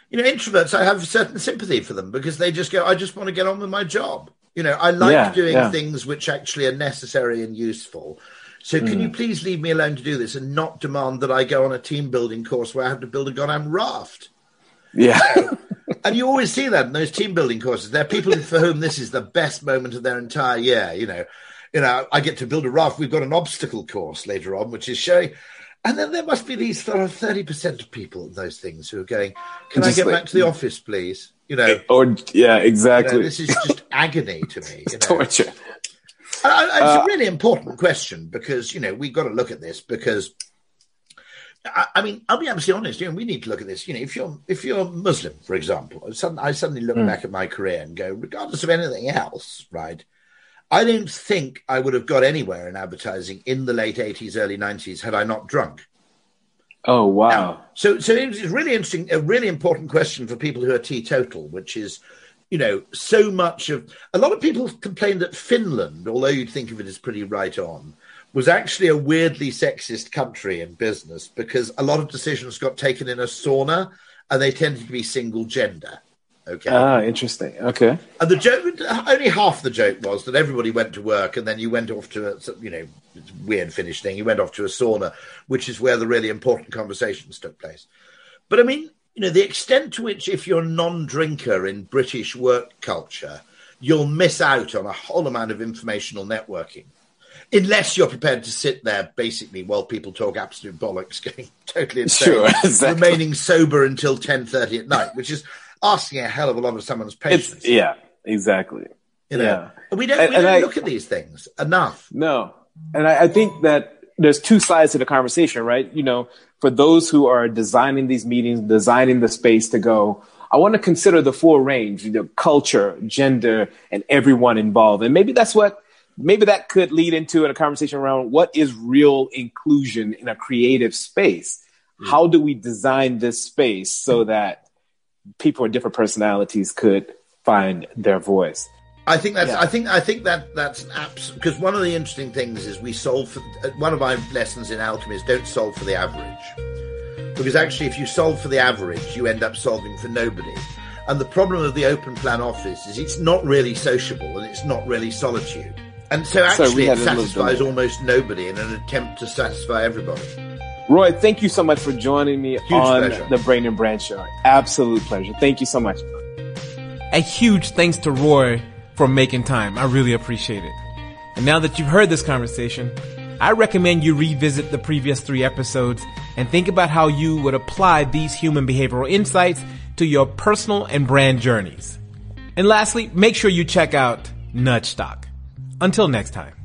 S1: You know, introverts, I have certain sympathy for them because they just go, I just want to get on with my job. You know, I like
S2: Yeah,
S1: doing
S2: yeah.
S1: things which actually are necessary and useful. So can you please leave me alone to do this and not demand that I go on a team building course where I have to build a goddamn raft?
S2: Yeah.
S1: And you always see that in those team building courses. There are people for whom this is the best moment of their entire year. You know, you know, I get to build a raft. We've got an obstacle course later on, which is showing. And then there must be these sort of thirty percent of people in those things who are going, can
S2: Just
S1: I get
S2: like-
S1: back to the office, please? You know,
S2: Or yeah,
S1: you
S2: exactly.
S1: know, this is just agony to me. You know?
S2: Torture.
S1: And I- It's
S2: Uh,
S1: a really important question because, you know, we've got to look at this because, I, I mean, I'll be absolutely honest, you know, we need to look at this. You know, if you're if you're Muslim, for example, I suddenly, I suddenly look back at my career and go, regardless of anything else, right, I don't think I would have got anywhere in advertising in the late eighties, early nineties had I not drunk.
S2: Oh wow.
S1: So, so it's really interesting, a really important question for people who are teetotal, which is, you know, so much of a lot of people complain that Finland, although you'd think of it as pretty right on, was actually a weirdly sexist country in business because a lot of decisions got taken in a sauna and they tended to be single gender. Okay.
S2: Ah, interesting. Okay.
S1: And the joke, only half the joke was that everybody went to work and then you went off to a, you know, it's a weird Finnish thing. You went off to a sauna, which is where the really important conversations took place. But I mean, you know, the extent to which if you're a non-drinker in British work culture, you'll miss out on a whole amount of informational networking. Unless you're prepared to sit there basically while people talk absolute bollocks, getting totally insane,
S2: Sure, exactly.
S1: remaining sober until ten thirty at night, which is asking a hell of a lot of someone's patience.
S2: It's yeah, exactly.
S1: You know,
S2: Yeah.
S1: And we don't,
S2: And-
S1: we
S2: and
S1: don't
S2: I-
S1: look at these things enough.
S2: No. And I, I think that there's two sides to the conversation, right? You know, for those who are designing these meetings, designing the space to go, I want to consider the full range, you know, culture, gender, and everyone involved. And maybe that's what, maybe that could lead into a conversation around what is real inclusion in a creative space?
S1: Mm.
S2: How do we design this space so that people with different personalities could find their voice?
S1: I think that's.
S2: Yeah.
S1: I think. I think that that's an abs- because one of the interesting things is we solve for. Uh, one of my lessons in alchemy is don't solve for the average, because actually, if you solve for the average, you end up solving for nobody. And the problem of the open plan office is it's not really sociable and it's not really solitude, and so
S2: So we
S1: actually
S2: had
S1: it
S2: a little
S1: satisfies
S2: delay.
S1: almost nobody in an attempt to satisfy everybody.
S2: Roy, thank you so much for joining me on
S1: pleasure.
S2: the Brain and Brand Show. Absolute pleasure. Thank you so much.
S3: A huge thanks to Roy for making time. I really appreciate it. And now that you've heard this conversation, I recommend you revisit the previous three episodes and think about how you would apply these human behavioral insights to your personal and brand journeys. And lastly, make sure you check out Nudge Stock. Until next time.